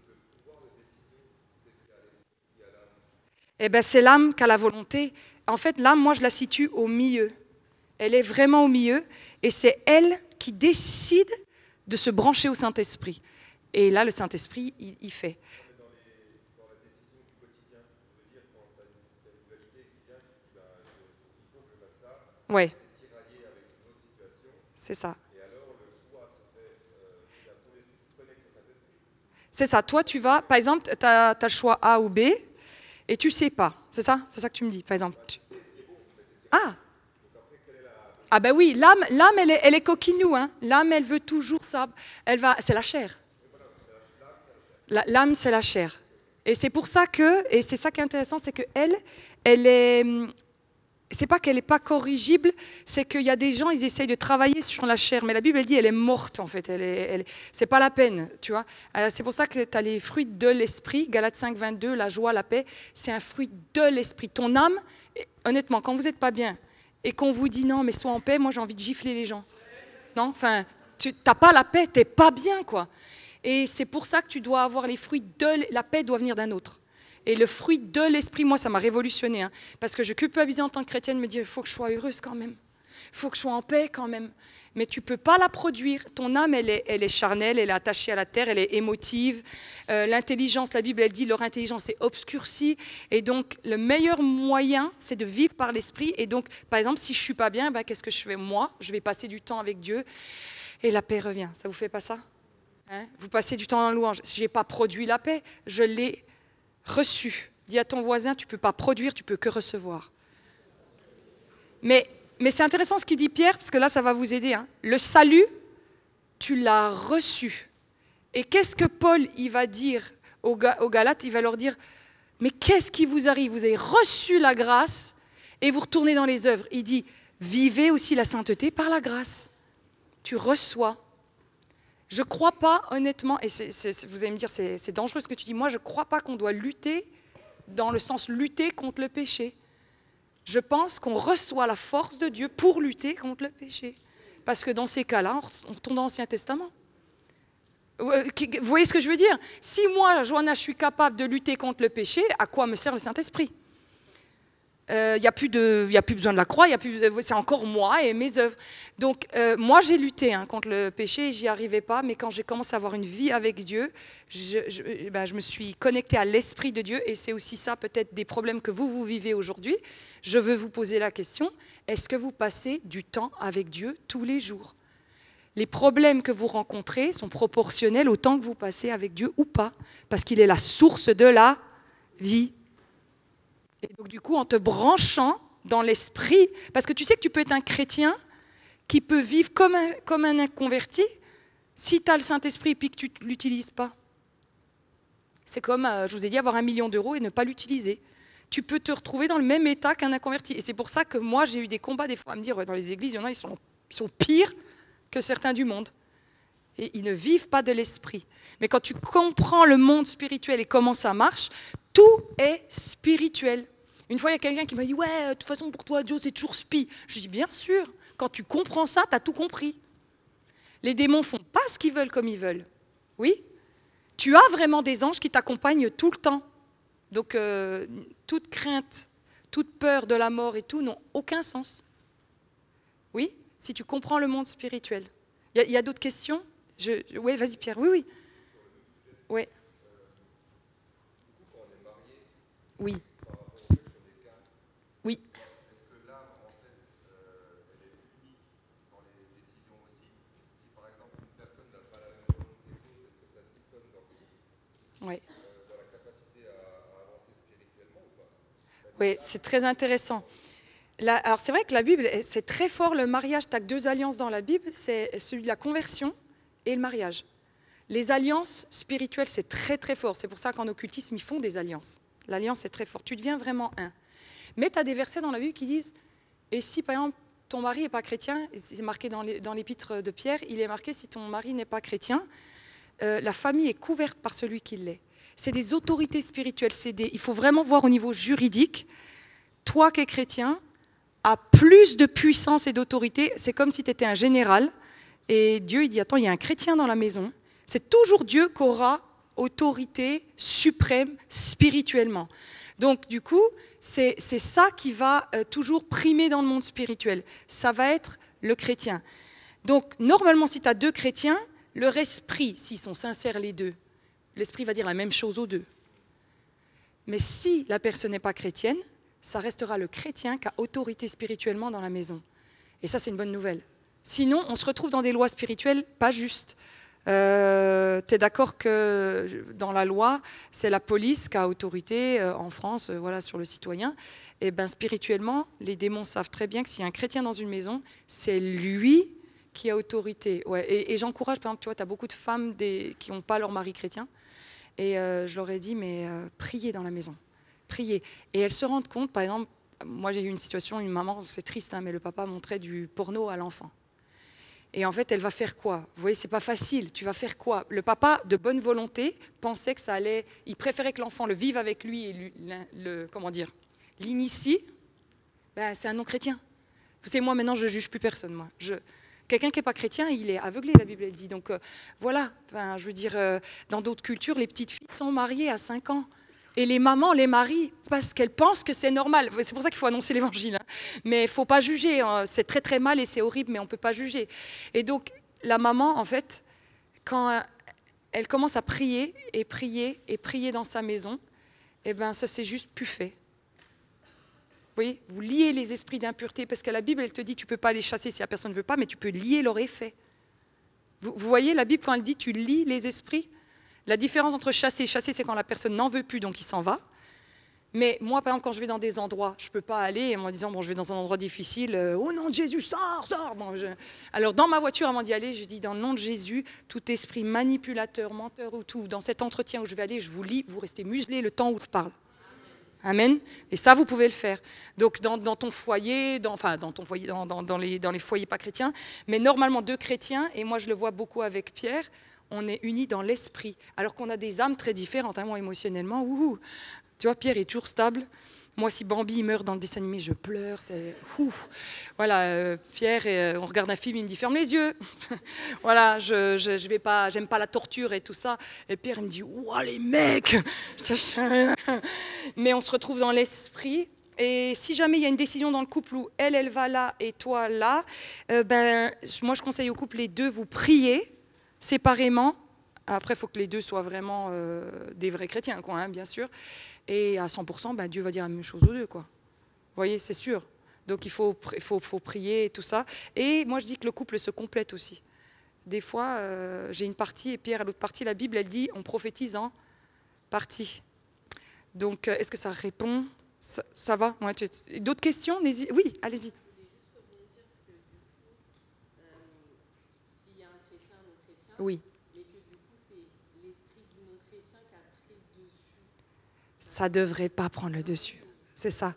A: Eh ben c'est l'âme qui a la volonté. En fait, l'âme, moi je la situe au milieu. Elle est vraiment au milieu et c'est elle qui décide de se brancher au Saint-Esprit. Et là, le Saint-Esprit, il, il fait. Dans, les, dans la décision du quotidien, tu veux dire, quand tu as une dualité qui vient, tu dis, bah, il faut que je fasse ça, ouais. Tirailler avec une autre situation. C'est ça. Et alors, le choix se fait, euh, il y a ton esprit qui connecte au Saint-Esprit. C'est ça. Toi, tu vas, par exemple, tu as, as le choix A ou B et tu ne sais pas. C'est ça? C'est ça que tu me dis, par exemple. Tu... Ah! Ah ben oui, l'âme, l'âme elle, est, elle est coquinou, hein. L'âme, elle veut toujours ça. Elle va, c'est la chair. La, l'âme, c'est la chair. Et c'est pour ça que, et c'est ça qui est intéressant, c'est qu'elle, elle est, c'est pas qu'elle n'est pas corrigible, c'est qu'il y a des gens, ils essayent de travailler sur la chair, mais la Bible, elle dit, elle est morte en fait, elle est, elle, c'est pas la peine, tu vois. Alors, c'est pour ça que tu as les fruits de l'esprit, Galates cinq, vingt-deux, la joie, la paix, c'est un fruit de l'esprit. Ton âme, honnêtement, quand vous n'êtes pas bien, et qu'on vous dit non, mais sois en paix, moi j'ai envie de gifler les gens. Non, enfin, tu n'as pas la paix, tu n'es pas bien, quoi. Et c'est pour ça que tu dois avoir les fruits de... La paix doit venir d'un autre. Et le fruit de l'esprit, moi, ça m'a révolutionné. Hein, parce que je culpabilisais en tant que chrétienne, me dire, il faut que je sois heureuse quand même. Il faut que je sois en paix quand même. Mais tu ne peux pas la produire. Ton âme, elle est, elle est charnelle, elle est attachée à la terre, elle est émotive. Euh, l'intelligence, la Bible, elle dit, leur intelligence est obscurcie. Et donc, le meilleur moyen, c'est de vivre par l'esprit. Et donc, par exemple, si je ne suis pas bien, ben, qu'est-ce que je fais? Moi, je vais passer du temps avec Dieu et la paix revient. Ça ne vous fait pas ça? Hein? Vous passez du temps en louange. Si je n'ai pas produit la paix, je l'ai reçue. Dis à ton voisin, tu ne peux pas produire, tu ne peux que recevoir. Mais... Mais c'est intéressant ce qu'il dit Pierre, parce que là, ça va vous aider. Hein. Le salut, tu l'as reçu. Et qu'est-ce que Paul il va dire aux, aux Galates? Il va leur dire, mais qu'est-ce qui vous arrive? Vous avez reçu la grâce et vous retournez dans les œuvres. Il dit, vivez aussi la sainteté par la grâce. Tu reçois. Je ne crois pas, honnêtement, et c'est, c'est, vous allez me dire, c'est, c'est dangereux ce que tu dis, moi je ne crois pas qu'on doit lutter dans le sens lutter contre le péché. Je pense qu'on reçoit la force de Dieu pour lutter contre le péché. Parce que dans ces cas-là, on retourne dans l'Ancien Testament. Vous voyez ce que je veux dire? Si moi, Johanna, je suis capable de lutter contre le péché, à quoi me sert le Saint-Esprit? Il euh, n'y a, a plus besoin de la croix, c'est encore moi et mes œuvres. Donc, euh, moi, j'ai lutté hein, contre le péché, j'y arrivais pas, mais quand j'ai commencé à avoir une vie avec Dieu, je, je, ben, je me suis connectée à l'Esprit de Dieu, et c'est aussi ça, peut-être, des problèmes que vous, vous vivez aujourd'hui. Je veux vous poser la question, est-ce que vous passez du temps avec Dieu tous les jours? Les problèmes que vous rencontrez sont proportionnels au temps que vous passez avec Dieu ou pas, parce qu'il est la source de la vie. Et donc du coup, en te branchant dans l'esprit, parce que tu sais que tu peux être un chrétien qui peut vivre comme un, comme un inconverti si tu as le Saint-Esprit et puis que tu ne l'utilises pas. C'est comme, euh, je vous ai dit, avoir un million d'euros et ne pas l'utiliser. Tu peux te retrouver dans le même état qu'un inconverti. Et c'est pour ça que moi, j'ai eu des combats des fois à me dire, dans les églises, il y en a, ils sont, ils sont pires que certains du monde. Et ils ne vivent pas de l'esprit. Mais quand tu comprends le monde spirituel et comment ça marche, tout est spirituel. Une fois, il y a quelqu'un qui m'a dit « Ouais, de toute façon, pour toi, Dieu, c'est toujours spi. » Je dis « Bien sûr, quand tu comprends ça, tu as tout compris. Les démons ne font pas ce qu'ils veulent comme ils veulent. Oui, tu as vraiment des anges qui t'accompagnent tout le temps. Donc, euh, toute crainte, toute peur de la mort et tout n'ont aucun sens. Oui, si tu comprends le monde spirituel. Il y a, a d'autres questions? je, je, Oui, vas-y Pierre, oui, oui. Oui. Oui. Oui.
C: Est-ce que l'âme, en fait, euh, elle est unie dans les décisions aussi? Si par exemple une personne n'a pas la même volonté qu'autre, est-ce que ça dissonne dans,
A: oui.
C: euh, dans la capacité à, à avancer spirituellement ou pas?
A: Oui, c'est très intéressant. Là, alors c'est vrai que la Bible, c'est très fort le mariage. Tu as que deux alliances dans la Bible, c'est celui de la conversion et le mariage. Les alliances spirituelles, c'est très très fort. C'est pour ça qu'en occultisme, ils font des alliances. L'alliance est très forte. Tu deviens vraiment un. Mais tu as des versets dans la Bible qui disent, et si par exemple ton mari n'est pas chrétien, c'est marqué dans l'épître de Pierre, il est marqué si ton mari n'est pas chrétien, euh, la famille est couverte par celui qui l'est. C'est des autorités spirituelles, c'est des, il faut vraiment voir au niveau juridique, toi qui es chrétien, a plus de puissance et d'autorité, c'est comme si tu étais un général, et Dieu il dit, attends, il y a un chrétien dans la maison, c'est toujours Dieu qui aura autorité suprême spirituellement. Donc du coup, c'est, c'est ça qui va euh, toujours primer dans le monde spirituel. Ça va être le chrétien. Donc normalement, si tu as deux chrétiens, leur esprit, s'ils sont sincères les deux, l'esprit va dire la même chose aux deux. Mais si la personne n'est pas chrétienne, ça restera le chrétien qui a autorité spirituellement dans la maison. Et ça, c'est une bonne nouvelle. Sinon, on se retrouve dans des lois spirituelles pas justes. Euh, tu es d'accord que dans la loi, c'est la police qui a autorité euh, en France euh, voilà, sur le citoyen. Et bien spirituellement, les démons savent très bien que s'il y a un chrétien dans une maison, c'est lui qui a autorité. Ouais. Et, et j'encourage, par exemple, tu vois, tu as beaucoup de femmes des, qui n'ont pas leur mari chrétien. Et euh, je leur ai dit, mais euh, priez dans la maison. Priez. Et elles se rendent compte, par exemple, moi j'ai eu une situation, une maman, c'est triste, hein, mais le papa montrait du porno à l'enfant. Et en fait, elle va faire quoi? Vous voyez, c'est pas facile. Tu vas faire quoi? Le papa, de bonne volonté, pensait que ça allait... Il préférait que l'enfant le vive avec lui et lui, le, comment dire, l'initie. Ben, c'est un non-chrétien. Vous savez, moi, maintenant, je juge plus personne. Moi. Je... Quelqu'un qui n'est pas chrétien, il est aveuglé, la Bible elle dit. Donc, euh, voilà. Enfin, je veux dire, euh, dans d'autres cultures, les petites filles sont mariées à cinq ans. Et les mamans les marient parce qu'elles pensent que c'est normal. C'est pour ça qu'il faut annoncer l'évangile. Hein. Mais il ne faut pas juger. Hein. C'est très très mal et c'est horrible, mais on ne peut pas juger. Et donc, la maman, en fait, quand elle commence à prier et prier et prier dans sa maison, eh ben, ça c'est juste plus fait. Vous voyez, vous liez les esprits d'impureté, parce que la Bible, elle te dit, tu ne peux pas les chasser si la personne ne veut pas, mais tu peux lier leur effet. Vous, vous voyez, la Bible, quand elle dit, tu lies les esprits. La différence entre chasser et chasser, c'est quand la personne n'en veut plus, donc il s'en va. Mais moi, par exemple, quand je vais dans des endroits, je ne peux pas aller en me disant, bon, je vais dans un endroit difficile, euh, au nom de Jésus, sors, sors. Bon, je... Alors, dans ma voiture, avant d'y aller, je dis, dans le nom de Jésus, tout esprit manipulateur, menteur ou tout, dans cet entretien où je vais aller, je vous lis, vous restez muselés le temps où je parle. Amen. Et ça, vous pouvez le faire. Donc, dans, dans ton foyer, dans, enfin, dans ton foyer, dans, dans, dans, les, dans les foyers pas chrétiens, mais normalement deux chrétiens, et moi je le vois beaucoup avec Pierre, on est unis dans l'esprit, alors qu'on a des âmes très différentes, hein, moi émotionnellement, ouh, Tu vois, Pierre est toujours stable. Moi, si Bambi il meurt dans le dessin animé, je pleure. C'est ouf. Voilà, euh, Pierre, euh, on regarde un film, il me dit ferme les yeux. Voilà, je, je, je vais pas, j'aime pas la torture et tout ça. Et Pierre, il me dit ouah les mecs. Mais on se retrouve dans l'esprit. Et si jamais il y a une décision dans le couple où elle, elle va là et toi là, euh, ben moi je conseille au couple les deux, vous priez séparément. Après, il faut que les deux soient vraiment euh, des vrais chrétiens, quoi, hein, bien sûr. Et à cent pour cent, ben, Dieu va dire la même chose aux deux, quoi. Vous voyez, c'est sûr. Donc il faut, il faut, faut prier et tout ça. Et moi, je dis que le couple se complète aussi. Des fois, euh, j'ai une partie et Pierre, à l'autre partie, la Bible, elle dit on prophétise en partie. Donc, euh, est-ce que ça répond ? ça, ça va ouais, tu... D'autres questions ? Oui, allez-y. Oui. Ça ne devrait pas prendre le dessus. C'est ça.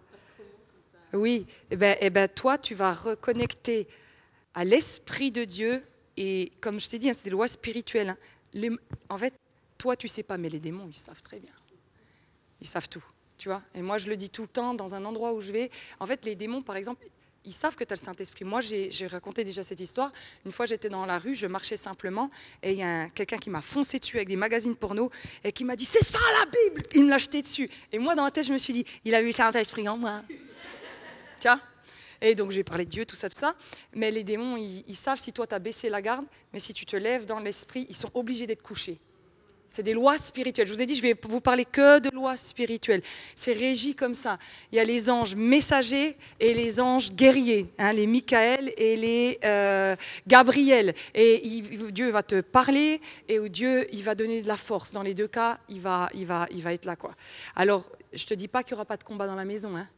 A: Oui. Et ben, et ben, toi, tu vas reconnecter à l'Esprit de Dieu. Et comme je t'ai dit, hein, c'est des lois spirituelles. Hein. Les, en fait, toi, tu ne sais pas, mais les démons, ils savent très bien. Ils savent tout. Tu vois. Et moi, je le dis tout le temps, dans un endroit où je vais. En fait, les démons, par exemple, ils savent que tu as le Saint-Esprit. Moi, j'ai, j'ai raconté déjà cette histoire. Une fois, j'étais dans la rue, je marchais simplement, et il y a un, quelqu'un qui m'a foncé dessus avec des magazines porno, et qui m'a dit « C'est ça la Bible !» Il me l'a jeté dessus. Et moi, dans la tête, je me suis dit « Il a eu le Saint-Esprit en moi. » Tu vois. Et donc, j'ai parlé de Dieu, tout ça, tout ça. Mais les démons, ils, ils savent si toi, tu as baissé la garde, mais si tu te lèves dans l'esprit, ils sont obligés d'être couchés. C'est des lois spirituelles. Je vous ai dit, je vais vous parler que de lois spirituelles. C'est régi comme ça. Il y a les anges messagers et les anges guerriers, hein, les Michael et les euh, Gabriel. Et il, Dieu va te parler et Dieu, il va donner de la force. Dans les deux cas, il va, il va, il va être là, quoi. Alors, je ne te dis pas qu'il n'y aura pas de combat dans la maison, hein.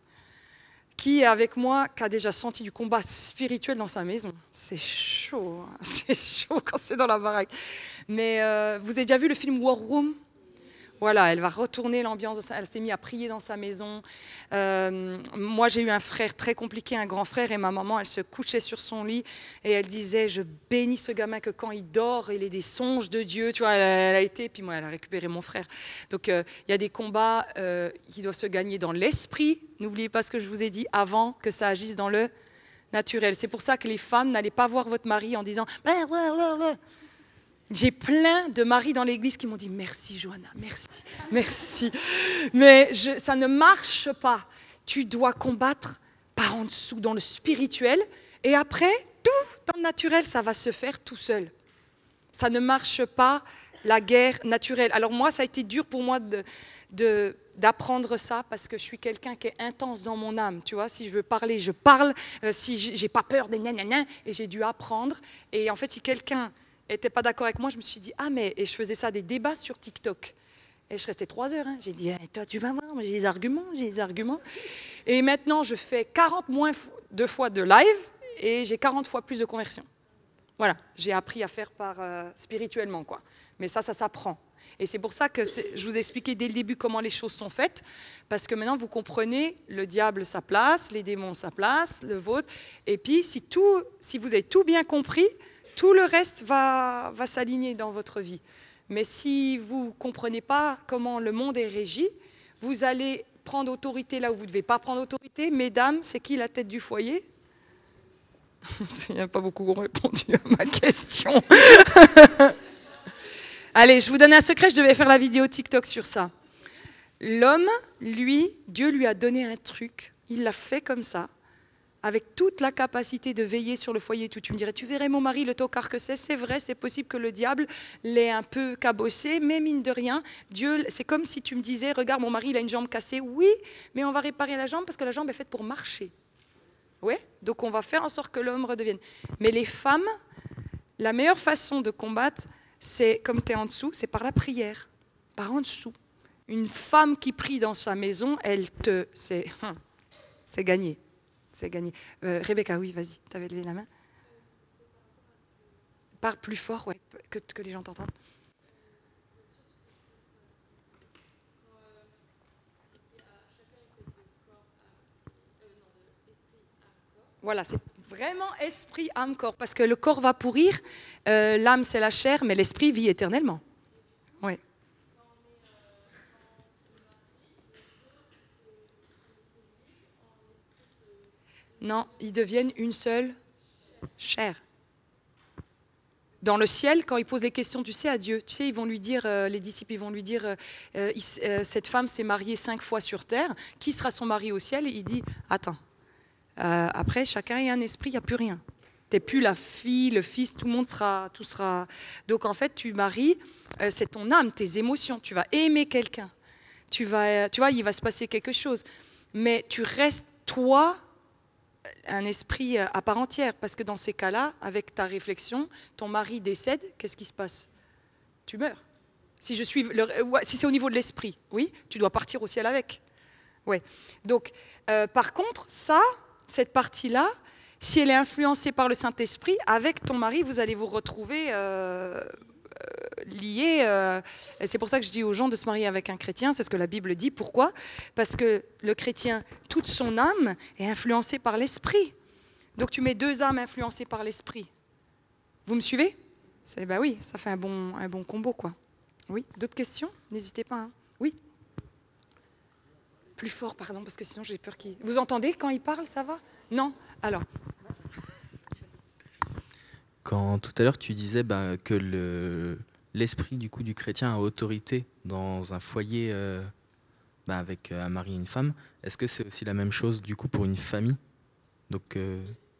A: Qui est avec moi, qui a déjà senti du combat spirituel dans sa maison? C'est chaud, hein. C'est chaud quand c'est dans la baraque. Mais euh, vous avez déjà vu le film War Room? Voilà, elle va retourner l'ambiance, de sa... elle s'est mise à prier dans sa maison. Euh, moi, j'ai eu un frère très compliqué, un grand frère, et ma maman, elle se couchait sur son lit et elle disait, je bénis ce gamin que quand il dort, il ait des songes de Dieu. Tu vois, elle, elle a été, puis moi, elle a récupéré mon frère. Donc, euh, il y a des combats euh, qui doivent se gagner dans l'esprit. N'oubliez pas ce que je vous ai dit avant que ça agisse dans le naturel. C'est pour ça que les femmes, n'allez pas voir votre mari en disant « Blah, blah, blah, blah. » J'ai plein de maris dans l'église qui m'ont dit « Merci Johanna, merci, merci. » Mais je, ça ne marche pas. Tu dois combattre par en dessous, dans le spirituel. Et après, tout dans le naturel, ça va se faire tout seul. Ça ne marche pas, la guerre naturelle. Alors moi, ça a été dur pour moi de, de, d'apprendre ça parce que je suis quelqu'un qui est intense dans mon âme. Tu vois, si je veux parler, je parle. Euh, si j'ai pas peur des nanana, et j'ai dû apprendre. Et en fait, si quelqu'un n'était pas d'accord avec moi, je me suis dit, ah mais, et je faisais ça, des débats sur TikTok. Et je restais trois heures. Hein. J'ai dit, hey, toi tu vas voir, j'ai des arguments, j'ai des arguments. Et maintenant, je fais quarante moins de fois de live et j'ai quarante fois plus de conversions. Voilà, j'ai appris à faire par euh, spirituellement, quoi. Mais ça, ça s'apprend. Et c'est pour ça que je vous ai expliqué dès le début comment les choses sont faites, parce que maintenant, vous comprenez, le diable, sa place, les démons, sa place, le vôtre. Et puis, si, tout, si vous avez tout bien compris, tout le reste va, va s'aligner dans votre vie. Mais si vous ne comprenez pas comment le monde est régi, vous allez prendre autorité là où vous ne devez pas prendre autorité. Mesdames, c'est qui la tête du foyer? Il n'y a pas beaucoup qui ont répondu à ma question. Allez, je vous donne un secret, je devais faire la vidéo TikTok sur ça. L'homme, lui, Dieu lui a donné un truc, il l'a fait comme ça, avec toute la capacité de veiller sur le foyer et tout. Tu me dirais, tu verrais mon mari, le tocard que c'est, c'est vrai, c'est possible que le diable l'ait un peu cabossé, mais mine de rien, Dieu, c'est comme si tu me disais, regarde, mon mari, il a une jambe cassée, oui, mais on va réparer la jambe parce que la jambe est faite pour marcher. Ouais, donc on va faire en sorte que l'homme redevienne. Mais les femmes, la meilleure façon de combattre, c'est, comme tu es en dessous, c'est par la prière, par en dessous. Une femme qui prie dans sa maison, elle te... C'est, c'est gagné. C'est gagné. Euh, Rebecca, oui, vas-y, tu avais levé la main. Parle plus fort, ouais, que, que les gens t'entendent. Voilà, c'est vraiment esprit, âme, corps. Parce que le corps va pourrir, euh, l'âme c'est la chair, mais l'esprit vit éternellement. Ouais. Non, ils deviennent une seule chair. Dans le ciel, quand ils posent les questions, tu sais, à Dieu, tu sais, ils vont lui dire, euh, les disciples, ils vont lui dire, euh, euh, il, euh, cette femme s'est mariée cinq fois sur terre, qui sera son mari au ciel? Et il dit, attends, euh, après, chacun est un esprit, il n'y a plus rien. Tu n'es plus la fille, le fils, tout le monde sera, tout sera... Donc en fait, tu maries, euh, c'est ton âme, tes émotions, tu vas aimer quelqu'un, tu vas, tu vois, il va se passer quelque chose, mais tu restes toi, un esprit à part entière, parce que dans ces cas-là, avec ta réflexion, ton mari décède, qu'est-ce qui se passe? Tu meurs. Si, je suis le, si c'est au niveau de l'esprit, oui, tu dois partir au ciel avec. Ouais. Donc, euh, par contre, ça, cette partie-là, si elle est influencée par le Saint-Esprit, avec ton mari, vous allez vous retrouver euh, euh, liés. Euh, et c'est pour ça que je dis aux gens de se marier avec un chrétien, c'est ce que la Bible dit. Pourquoi? Parce que le chrétien, toute son âme est influencée par l'Esprit. Donc tu mets deux âmes influencées par l'Esprit. Vous me suivez? C'est, bah oui, ça fait un bon, un bon combo, quoi. Oui, d'autres questions? N'hésitez pas. Hein. Oui. Plus fort, pardon, parce que sinon j'ai peur qu'il... Vous entendez quand il parle, ça va? Non? Alors...
D: Quand tout à l'heure tu disais bah, que le, l'esprit du coup du chrétien a autorité dans un foyer euh, bah, avec un mari et une femme, est-ce que c'est aussi la même chose du coup pour une famille? Donc euh,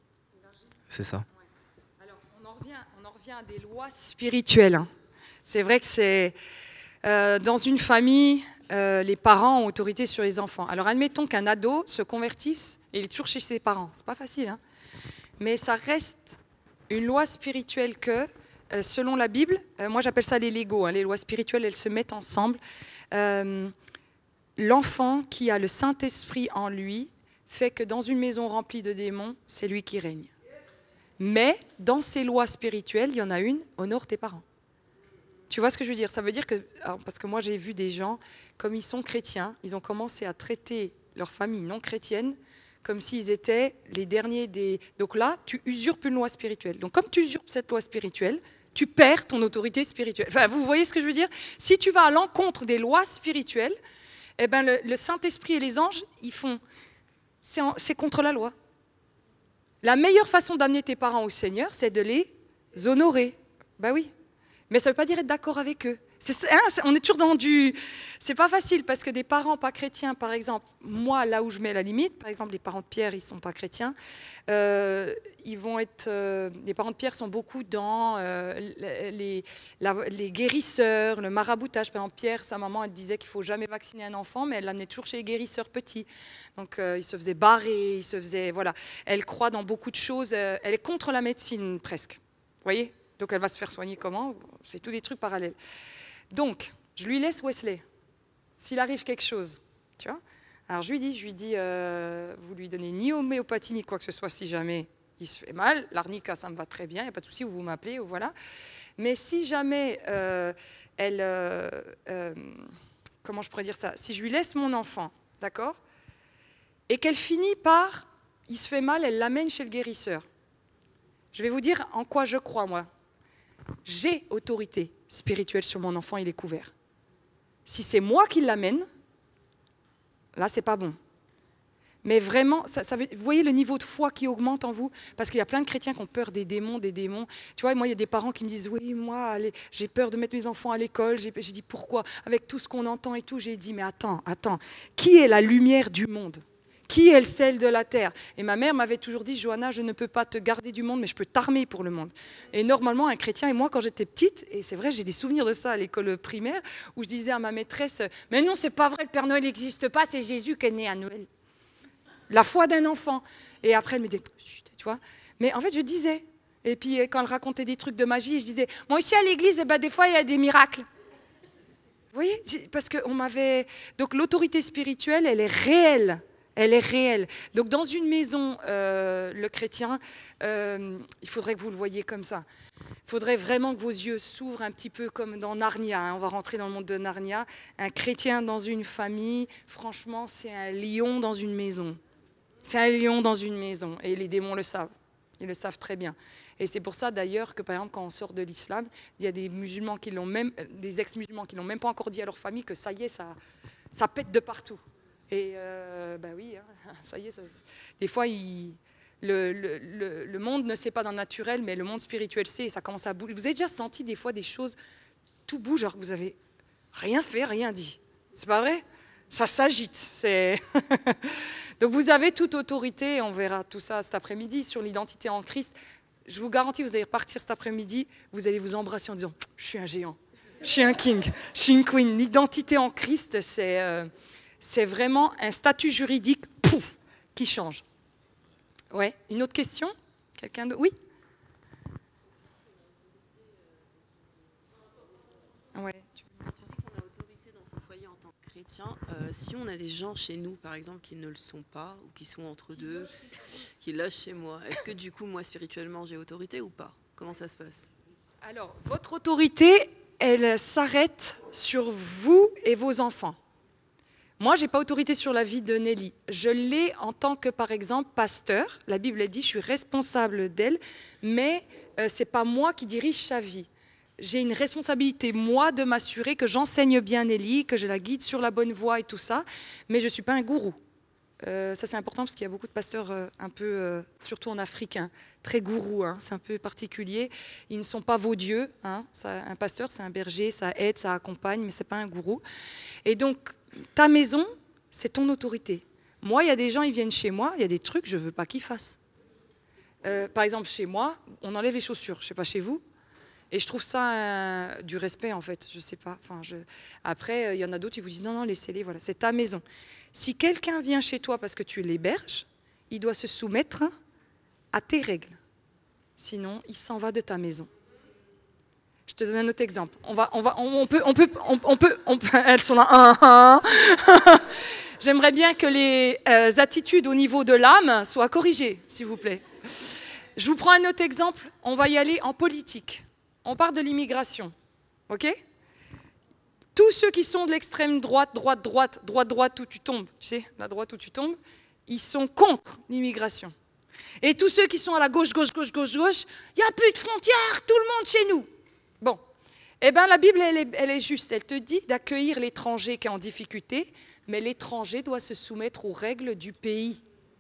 D: c'est ça.
A: Alors on en revient, on en revient à des lois spirituelles. Hein. C'est vrai que c'est euh, dans une famille, euh, les parents ont autorité sur les enfants. Alors admettons qu'un ado se convertisse et il est toujours chez ses parents. C'est pas facile, hein. Mais ça reste une loi spirituelle que, euh, selon la Bible, euh, moi j'appelle ça les Legos, hein, les lois spirituelles, elles se mettent ensemble. Euh, l'enfant qui a le Saint-Esprit en lui fait que dans une maison remplie de démons, c'est lui qui règne. Mais dans ces lois spirituelles, il y en a une, honore tes parents. Tu vois ce que je veux dire? Ça veut dire que, alors, parce que moi j'ai vu des gens, comme ils sont chrétiens, ils ont commencé à traiter leur famille non chrétienne comme s'ils étaient les derniers des... Donc là, tu usurpes une loi spirituelle. Donc comme tu usurpes cette loi spirituelle, tu perds ton autorité spirituelle. Enfin, vous voyez ce que je veux dire? Si tu vas à l'encontre des lois spirituelles, eh ben le, le Saint-Esprit et les anges, ils font... C'est, en, c'est contre la loi. La meilleure façon d'amener tes parents au Seigneur, c'est de les honorer. Ben oui. Mais ça ne veut pas dire être d'accord avec eux. C'est, hein, c'est, on est toujours dans du... C'est pas facile, parce que des parents pas chrétiens, par exemple, moi, là où je mets la limite, par exemple, les parents de Pierre, ils ne sont pas chrétiens, euh, ils vont être... Euh, les parents de Pierre sont beaucoup dans euh, les, la, les guérisseurs, le maraboutage. Par exemple, Pierre, sa maman, elle disait qu'il ne faut jamais vacciner un enfant, mais elle l'amenait toujours chez les guérisseurs petits. Donc, euh, il se faisait barrer, il se faisait... Voilà. Elle croit dans beaucoup de choses. Euh, elle est contre la médecine, presque. Vous voyez? Donc, elle va se faire soigner comment? C'est tous des trucs parallèles. Donc, je lui laisse Wesley, s'il arrive quelque chose, tu vois. Alors, je lui dis, je lui dis, euh, vous lui donnez ni homéopathie ni quoi que ce soit si jamais il se fait mal. L'arnica, ça me va très bien, il n'y a pas de souci, vous m'appelez, ou voilà. Mais si jamais euh, elle, euh, euh, comment je pourrais dire ça? Si je lui laisse mon enfant, d'accord, et qu'elle finit par, il se fait mal, elle l'amène chez le guérisseur. Je vais vous dire en quoi je crois, moi. J'ai autorité spirituelle sur mon enfant, il est couvert. Si c'est moi qui l'amène, là, c'est pas bon. Mais vraiment, ça, ça veut, vous voyez le niveau de foi qui augmente en vous? Parce qu'il y a plein de chrétiens qui ont peur des démons, des démons. Tu vois, moi, il y a des parents qui me disent, oui, moi, allez, j'ai peur de mettre mes enfants à l'école. J'ai, j'ai dit, pourquoi? Avec tout ce qu'on entend et tout, j'ai dit, mais attends, attends, qui est la lumière du monde? Qui est le sel de la terre? Et ma mère m'avait toujours dit, Johanna, je ne peux pas te garder du monde, mais je peux t'armer pour le monde. Et normalement, un chrétien, et moi, quand j'étais petite, et c'est vrai, j'ai des souvenirs de ça à l'école primaire, où je disais à ma maîtresse, mais non, c'est pas vrai, le Père Noël n'existe pas, c'est Jésus qui est né à Noël. La foi d'un enfant. Et après, elle me disait, chut, tu vois. Mais en fait, je disais. Et puis, quand elle racontait des trucs de magie, je disais, moi aussi à l'église, eh ben, des fois, il y a des miracles. Vous voyez? Parce qu'on m'avait... Donc, l'autorité spirituelle, elle est réelle. Elle est réelle. Donc, dans une maison, euh, le chrétien, euh, il faudrait que vous le voyiez comme ça. Il faudrait vraiment que vos yeux s'ouvrent un petit peu comme dans Narnia. Hein. On va rentrer dans le monde de Narnia. Un chrétien dans une famille, franchement, c'est un lion dans une maison. C'est un lion dans une maison. Et les démons le savent. Ils le savent très bien. Et c'est pour ça, d'ailleurs, que, par exemple, quand on sort de l'islam, il y a des musulmans qui l'ont même, des ex-musulmans qui l'ont même pas encore dit à leur famille que ça y est, ça, ça pète de partout. Et euh, ben oui, hein, ça y est, ça, des fois, ils, Le, le, le, le monde ne sait pas dans le naturel, mais le monde spirituel sait, et ça commence à bouger. Vous avez déjà senti des fois des choses, tout bouge alors que vous avez rien fait, rien dit. C'est pas vrai? Ça s'agite. C'est Donc vous avez toute autorité, on verra tout ça cet après-midi sur l'identité en Christ. Je vous garantis, vous allez repartir cet après-midi, vous allez vous embrasser en disant « Je suis un géant, je suis un king, je suis une queen ». L'identité en Christ, c'est, euh, c'est vraiment un statut juridique pouf, qui change. Ouais, une autre question? Quelqu'un de... Oui? Ouais.
E: Tu dis qu'on a autorité dans son foyer en tant que chrétien. Euh, si on a des gens chez nous, par exemple, qui ne le sont pas, ou qui sont entre deux, qui logent chez moi, est-ce que du coup, moi, spirituellement, j'ai autorité ou pas? Comment ça se passe?
A: Alors, votre autorité, elle s'arrête sur vous et vos enfants. Moi, je n'ai pas autorité sur la vie de Nelly. Je l'ai en tant que, par exemple, pasteur. La Bible dit, je suis responsable d'elle, mais euh, ce n'est pas moi qui dirige sa vie. J'ai une responsabilité, moi, de m'assurer que j'enseigne bien Nelly, que je la guide sur la bonne voie et tout ça, mais je ne suis pas un gourou. Euh, ça, c'est important parce qu'il y a beaucoup de pasteurs, euh, un peu, euh, surtout en Afrique, hein, très gourous, hein, c'est un peu particulier. Ils ne sont pas vos dieux. Hein, ça, un pasteur, c'est un berger, ça aide, ça accompagne, mais ce n'est pas un gourou. Et donc, ta maison, c'est ton autorité. Moi, il y a des gens, ils viennent chez moi, il y a des trucs, je ne veux pas qu'ils fassent. Euh, par exemple, chez moi, on enlève les chaussures, je ne sais pas chez vous. Et je trouve ça euh, du respect, en fait, je ne sais pas. Enfin, je... Après, il euh, y en a d'autres, ils vous disent non, non, laissez-les, voilà, c'est ta maison. Si quelqu'un vient chez toi parce que tu l'héberges, il doit se soumettre à tes règles. Sinon, il s'en va de ta maison. Je te donne un autre exemple. On va, on va, on, on peut, on peut, on, on peut, on peut, elles sont là. Ah, ah. J'aimerais bien que les euh, attitudes au niveau de l'âme soient corrigées, s'il vous plaît. Je vous prends un autre exemple. On va y aller en politique. On parle de l'immigration, ok? Tous ceux qui sont de l'extrême droite, droite, droite, droite, droite, où tu tombes, tu sais, la droite où tu tombes, ils sont contre l'immigration. Et tous ceux qui sont à la gauche, gauche, gauche, gauche, gauche, il n'y a plus de frontières, tout le monde chez nous. Bon, eh bien la Bible, elle est, elle est juste. Elle te dit d'accueillir l'étranger qui est en difficulté, mais l'étranger doit se soumettre aux règles du pays.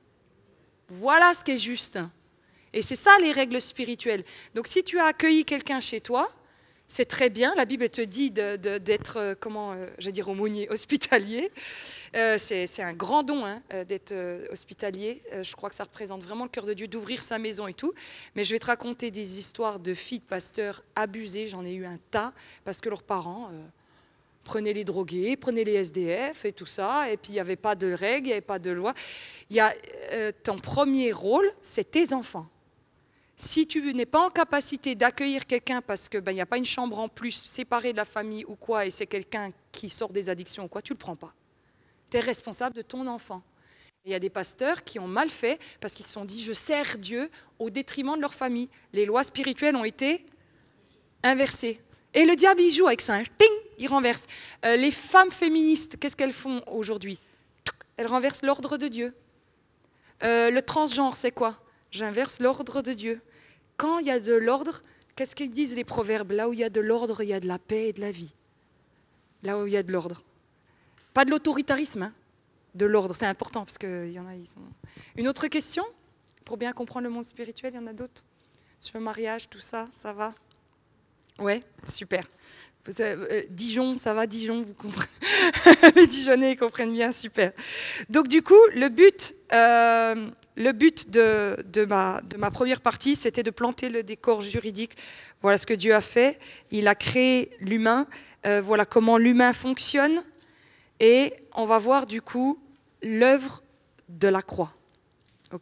A: Voilà ce qui est juste. Et c'est ça les règles spirituelles. Donc si tu as accueilli quelqu'un chez toi, c'est très bien. La Bible te dit de, de, d'être, euh, comment, euh, j'allais dire aumônier, hospitalier. Euh, c'est, c'est un grand don hein, d'être euh, hospitalier. Euh, je crois que ça représente vraiment le cœur de Dieu, d'ouvrir sa maison et tout. Mais je vais te raconter des histoires de filles de pasteurs abusées. J'en ai eu un tas parce que leurs parents euh, prenaient les drogués, prenaient les S D F et tout ça. Et puis il n'y avait pas de règles, il n'y avait pas de loi. Il y a, euh, ton premier rôle, c'est tes enfants. Si tu n'es pas en capacité d'accueillir quelqu'un parce qu'il ben, n'y a pas une chambre en plus séparée de la famille ou quoi, et c'est quelqu'un qui sort des addictions ou quoi, tu ne le prends pas. Tu es responsable de ton enfant. Il y a des pasteurs qui ont mal fait parce qu'ils se sont dit « je sers Dieu au détriment de leur famille ». Les lois spirituelles ont été inversées. Et le diable, il joue avec ça. Hein. Ping, il renverse. Euh, les femmes féministes, qu'est-ce qu'elles font aujourd'hui? Elles renversent l'ordre de Dieu. Euh, le transgenre, c'est quoi? J'inverse l'ordre de Dieu. Quand il y a de l'ordre, qu'est-ce qu'ils disent les proverbes? Là où il y a de l'ordre, il y a de la paix et de la vie. Là où il y a de l'ordre. Pas de l'autoritarisme, hein. De l'ordre, c'est important, parce qu'il y en a, ils sont... Une autre question? Pour bien comprendre le monde spirituel, il y en a d'autres? Sur le mariage, tout ça, ça va? Ouais, super. Euh, Dijon, ça va, Dijon, vous comprenez? Les Dijonnais, ils comprennent bien, super. Donc du coup, le but... Euh, Le but de, de, ma, de ma première partie, c'était de planter le décor juridique. Voilà ce que Dieu a fait. Il a créé l'humain. Euh, voilà comment l'humain fonctionne. Et on va voir du coup l'œuvre de la croix. Ok ?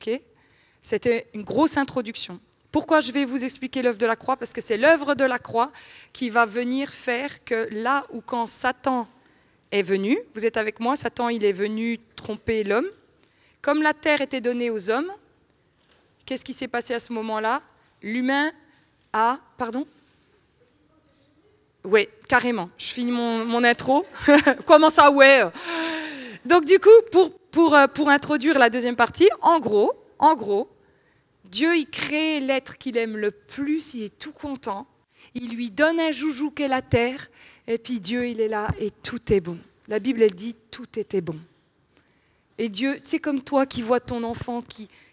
A: C'était une grosse introduction. Pourquoi je vais vous expliquer l'œuvre de la croix? Parce que c'est l'œuvre de la croix qui va venir faire que là où quand Satan est venu, vous êtes avec moi, Satan il est venu tromper l'homme. Comme la terre était donnée aux hommes, qu'est-ce qui s'est passé à ce moment-là? L'humain a... Pardon? Oui, carrément. Je finis mon, mon intro. Comment ça, ouais? Donc du coup, pour, pour, pour introduire la deuxième partie, en gros, en gros, Dieu, il crée l'être qu'il aime le plus, il est tout content. Il lui donne un joujou qu'est la terre, et puis Dieu, il est là, et tout est bon. La Bible, elle dit, tout était bon. Et Dieu, c'est comme toi qui vois ton enfant qui,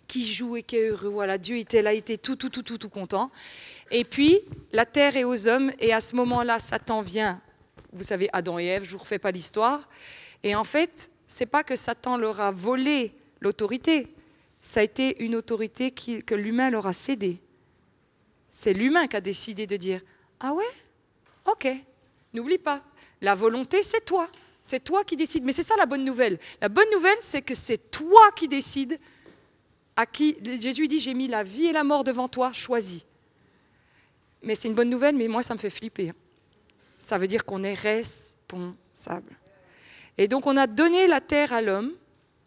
A: qui joue et qui est heureux. Voilà, Dieu était là, il était tout, tout, tout, tout, tout content. Et puis, la terre est aux hommes, et à ce moment-là, Satan vient. Vous savez, Adam et Ève, je ne vous refais pas l'histoire. Et en fait, ce n'est pas que Satan leur a volé l'autorité, ça a été une autorité qui, que l'humain leur a cédée. C'est l'humain qui a décidé de dire « Ah ouais ? Ok, n'oublie pas, la volonté, c'est toi. C'est toi qui décides. » Mais c'est ça la bonne nouvelle. La bonne nouvelle, c'est que c'est toi qui décides à qui... Jésus dit « J'ai mis la vie et la mort devant toi, choisis. » Mais c'est une bonne nouvelle, mais moi, ça me fait flipper. Ça veut dire qu'on est responsable. Et donc, on a donné la terre à l'homme, d'accord ?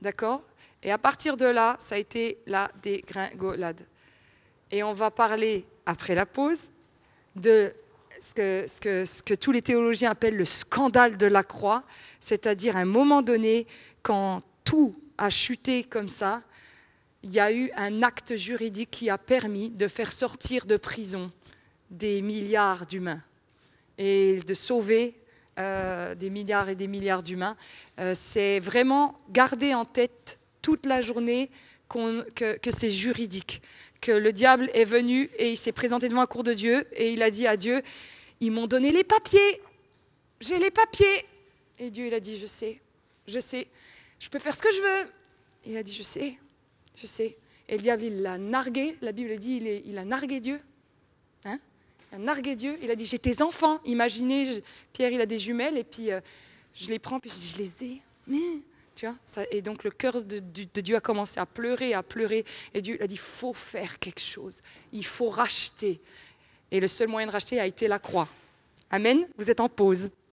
A: Et à partir de là, ça a été la dégringolade. Et on va parler, après la pause, de ce que, ce que, ce que tous les théologiens appellent le scandale de la croix, c'est-à-dire à un moment donné, quand tout a chuté comme ça, il y a eu un acte juridique qui a permis de faire sortir de prison des milliards d'humains et de sauver euh, des milliards et des milliards d'humains. Euh, c'est vraiment garder en tête toute la journée qu'on, que, que c'est juridique, que le diable est venu et il s'est présenté devant la cour de Dieu et il a dit à Dieu, ils m'ont donné les papiers, j'ai les papiers. Et Dieu il a dit, je sais, je sais, je peux faire ce que je veux. Et il a dit, je sais, je sais. Et le diable, il l'a nargué, la Bible dit, il, est, il a nargué Dieu. Hein? Il a nargué Dieu, il a dit, j'ai tes enfants. Imaginez, je, Pierre, il a des jumelles et puis euh, je les prends, puis je dis, je les ai. Mais... Tu vois, ça, et donc le cœur de, de, de Dieu a commencé à pleurer, à pleurer. Et Dieu a dit, il faut faire quelque chose. Il faut racheter. Et le seul moyen de racheter a été la croix. Amen. Vous êtes en pause.